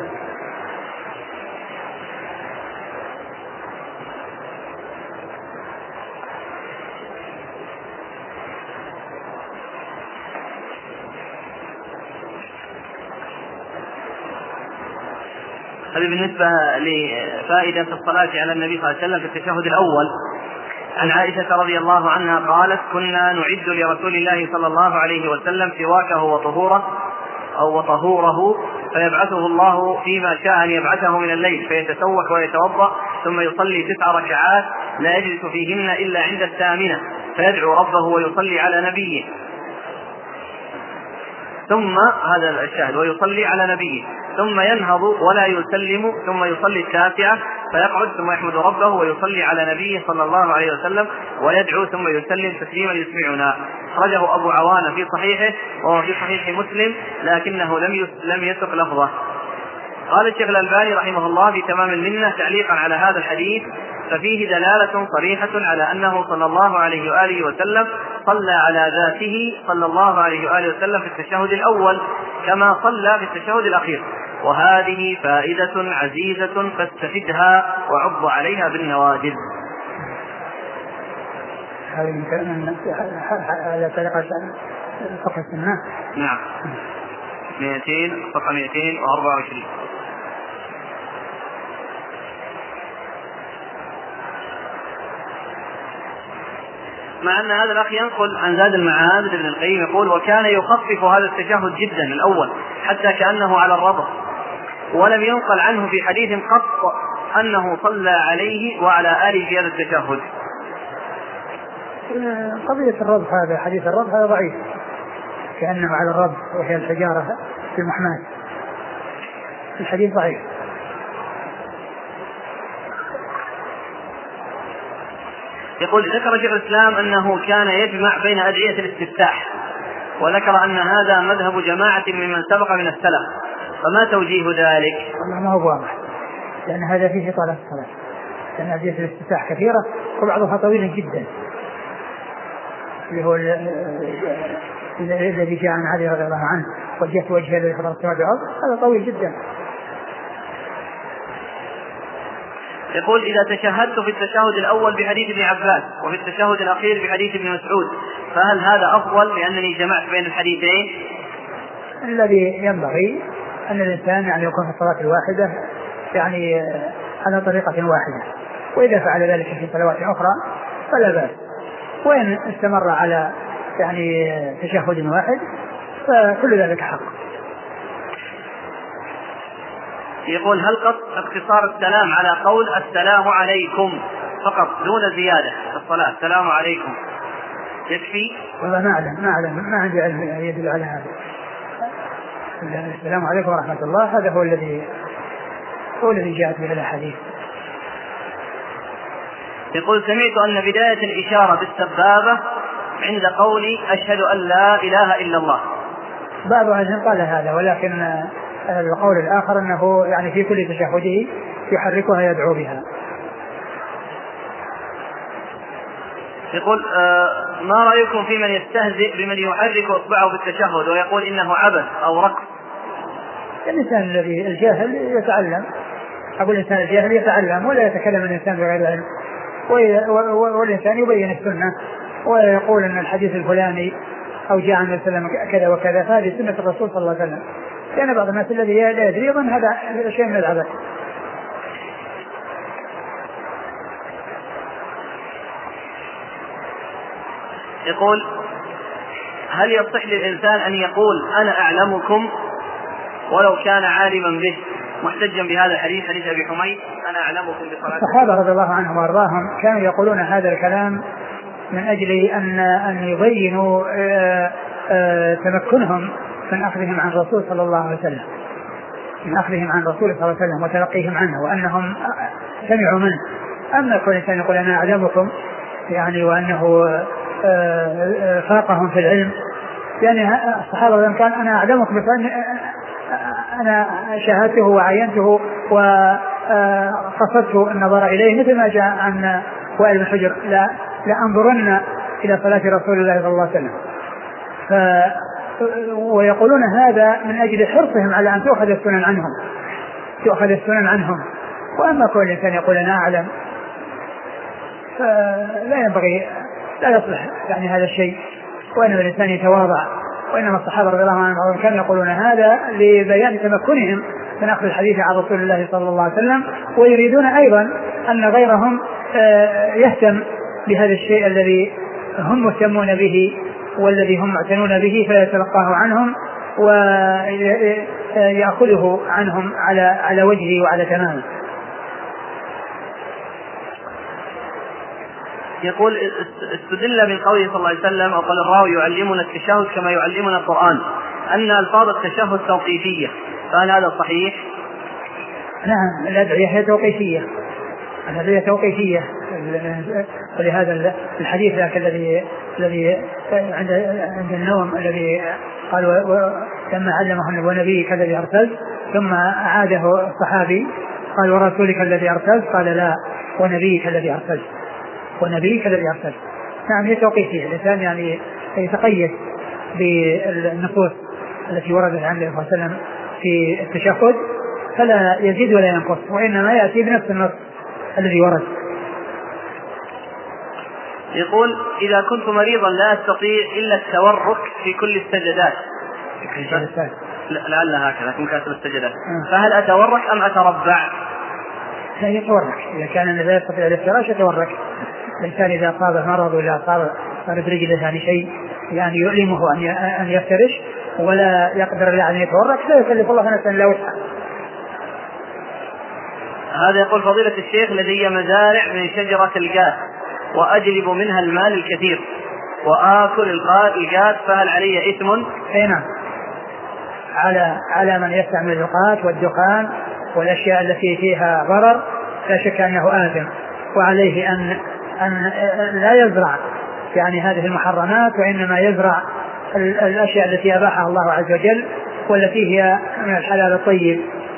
A: هذه بالنسبة لفائدة في الصلاة على النبي صلى الله عليه وسلم في التشهد الأول. عن عائشة رضي الله عنها قالت: كنا نعد لرسول الله صلى الله عليه وسلم سواكه وطهوره أو وطهوره فيبعثه الله فيما شاء أن يبعثه من الليل، فيتسوك ويتوضأ ثم يصلي تسع ركعات لا يجلس فيهن إلا عند الثامنة، فيدعو ربه ويصلي على نبيه، ثم هذا الشاهد ويصلي على نبيه ثم ينهض ولا يسلم، ثم يصلي التاسعة فيقعد ثم يحمد ربه ويصلي على نبيه صلى الله عليه وسلم ويدعو ثم يسلم تسليما يسمعنا. أخرجه أبو عوانة في صحيحه وهو في صحيح مسلم، لكنه لم لم يسق لفظه. قال الشيخ الألباني رحمه الله في تمام المنة تعليقا على هذا الحديث: ففيه دلالة صريحة على أنه صلى الله عليه وآله وسلم صلى على ذاته صلى الله عليه وآله وسلم في التشهد الأول كما صلى في التشهد الأخير، وهذه فائدة عزيزة فاستفدها وعض عليها بالنواجذ.
B: هذه على طريقة فقه السنة.
A: نعم. مئتين صفحة مئتين وأربعة وعشرين. مع أن هذا الأخ ينقل عن زاد المعاد ابن القيم يقول: وكان يخفف هذا التشهد جدا الأول حتى كأنه على الربط، ولم ينقل عنه في حديث قط أنه صلى عليه وعلى آله في هذا التشهد.
B: قضية الربط، هذا حديث الربط هذا ضعيف، كأنه على الربط وهي الحجارة في المحماة، الحديث ضعيف.
A: يقول: ذكر شيخ الإسلام أنه كان يجمع بين أدعية الاستفتاح، وذكر أن هذا مذهب جماعة ممن سبق من السلف، فما توجيه ذلك؟
B: والله ما هو واضح، لأن هذا فيه طالب الصلاة، لأن أدعية الاستفتاح كثيرة وبعضها طويل جدا، اللي هو الذي جاء عن علي رضي الله عنه: وجهت وجهي الذي حضر السماء والأرض، هذا طويل جدا.
A: يقول: إذا تشهدت في التشهد الأول بحديث ابن عباس وفي التشهد الأخير بحديث ابن مسعود، فهل هذا أفضل لأنني جمعت بين الحديثين؟
B: الذي ينبغي أن الإنسان يعني يكون في الصلاة الواحدة يعني على طريقة واحدة، وإذا فعل ذلك في صلوات أخرى فلا بأس، وإن استمر على يعني تشهد واحد فكل ذلك حق.
A: يقول: هل قصد اقتصار السلام على قول السلام عليكم فقط دون زيادة في الصلاة السلام عليكم يكفي؟
B: والله ما أعلم ما أعلم ما عندي علم يدل على هذا. السلام عليكم ورحمة الله هذا هو الذي هو الذي جاءت به الأحاديث.
A: يقول: سمعت أن بداية الإشارة بالسبابة عند قولي أشهد أن لا إله إلا الله.
B: بعض أهل قال هذا، ولكن القول الآخر أنه يعني في كل تشهده يحركها يدعو بها.
A: يقول: آه ما رأيكم في من يستهزئ بمن يحرك إصبعه بالتشهد ويقول إنه عبث أو رقص؟
B: الإنسان الذي الجاهل يتعلم، أقول الإنسان الجاهل يتعلم ولا يتكلم الإنسان بغير علم، والإنسان يبين السنة ويقول أن الحديث الفلاني أو جاء عن السلام كذا وكذا، فهذه سنة الرسول صلى الله عليه وسلم. كان بعض الناس الذي لا يدري يظن هذا شيء من العبث.
A: يقول: هل يصح للإنسان أن يقول أنا أعلمكم ولو كان عالما به، محتجا بهذا الحديث حديث أبي حميد أنا أعلمكم بصلاة؟
B: الصحابة رضي الله عنهم وأرضاهم كانوا يقولون هذا الكلام من أجل أن أن يبينوا آآ آآ تمكنهم من أخذهم عن الرسول صلى الله عليه وسلم، من أخذهم عن الرسول صلى الله عليه وسلم وتلقيهم عنه، وأنهم سمعوا منه. أما كل إنسان يقول أنا أعلمكم يعني وأنه فاقهم في العلم، يعني الصحابة كان أنا أعلمكم بفن أنا شاهدته وعينته وقصدت النظر إليه، مثل ما جاء عن وائل بن حجر لا لأنظرن إلى صلاة رسول الله صلى الله عليه وسلم. ف ويقولون هذا من أجل حرصهم على أن تؤخذ السنن عنهم تؤخذ السنن عنهم. وأما كل إنسان يقول أنا أعلم فلا ينبغي، لا يصلح يعني هذا الشيء، وإنما الإنسان يتواضع. وإنما الصحابة رضي الله عنهم كانوا يقولون هذا لبيان تمكنهم من أخذ الحديث عن رسول الله صلى الله عليه وسلم، ويريدون أيضا أن غيرهم يهتم بهذا الشيء الذي هم مهتمون به والذي هم معتنون به، فيتلقاه عنهم ويأخذه عنهم على على وجهه وعلى تمامه.
A: يقول: استدل من قوله صلى الله عليه وسلم أو قال الراوي يعلمنا التشهد كما يعلمنا القرآن أن ألفاظ التشهد توقيفية، فهل هذا صحيح؟
B: نعم، الأدعية هي توقيفية، الأدعية توقيفية، ولهذا الحديث ذاك الذي الذي عند عند النوم الذي قال لما علمه ونبيك الذي أرسلت، ثم أعاده الصحابي قال ورسولك الذي أرسلت، قال لا ونبيك الذي أرسلت ونبيك الذي أرسلت. نعم هي توقيفية، الإنسان يعني يتقيد بالنصوص التي وردت عن النبي صلى الله عليه وسلم في التشهد فلا يزيد ولا ينقص، وإنما يأتي بنفس النص الذي ورد.
A: يقول: إذا كنت مريضا لا أستطيع إلا التورك في كل السجدات، لعل هكذا كن كاتب السجدات، فهل أتورك أم أتربع؟
B: لا يتورك، إذا كان لا يستطيع الافتراش يتورك. الإنسان إذا أصابه مرض ولا أصاب برجله يعني شيء يعني يؤلمه أن يفترش ولا يقدر إلا أن يتورك، لا يكلف الله نفسا إلا وسعها.
A: هذا يقول: فضيلة الشيخ لدي مزارع من شجرة القاس وأجلب منها المال الكثير وآكل القاس، فهل علي إثم؟
B: أي نعم، على على من يستعمل القاس والدخان والأشياء التي فيها ضرر لا شك أنه آثم، وعليه أن أن لا يزرع يعني هذه المحرمات، وإنما يزرع الأشياء التي أباحها الله عز وجل والتي هي من الحلال الطيب.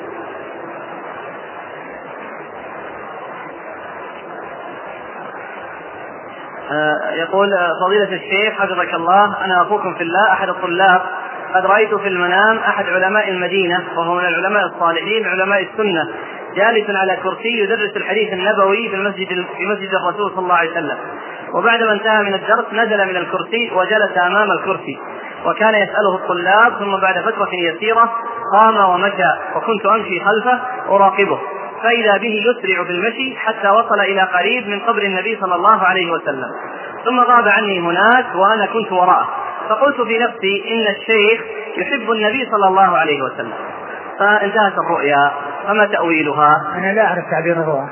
A: يقول: فضيلة الشيخ حفظك الله، أنا أخوكم في الله أحد الطلاب، قد رأيت في المنام أحد علماء المدينة وهو من العلماء الصالحين علماء السنة جالس على كرسي يدرس الحديث النبوي في المسجد في مسجد الرسول صلى الله عليه وسلم، وبعدما انتهى من الدرس نزل من الكرسي وجلس أمام الكرسي، وكان يسأله الطلاب، ثم بعد فترة يسيرة قام ومشى وكنت أمشي خلفه أراقبه، فإذا به يسرع بالمشي حتى وصل إلى قريب من قبر النبي صلى الله عليه وسلم، ثم غاب عني هناك وأنا كنت وراءه، فقلت في نفسي إن الشيخ يحب النبي صلى الله عليه وسلم، فانتهت الرؤيا، فما تأويلها؟
B: أنا لا أعرف تعبير الرؤى.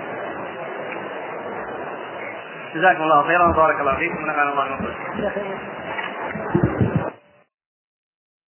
A: جزاكم الله خيرا وبارك الله فيكم ونفعنا الله بكم.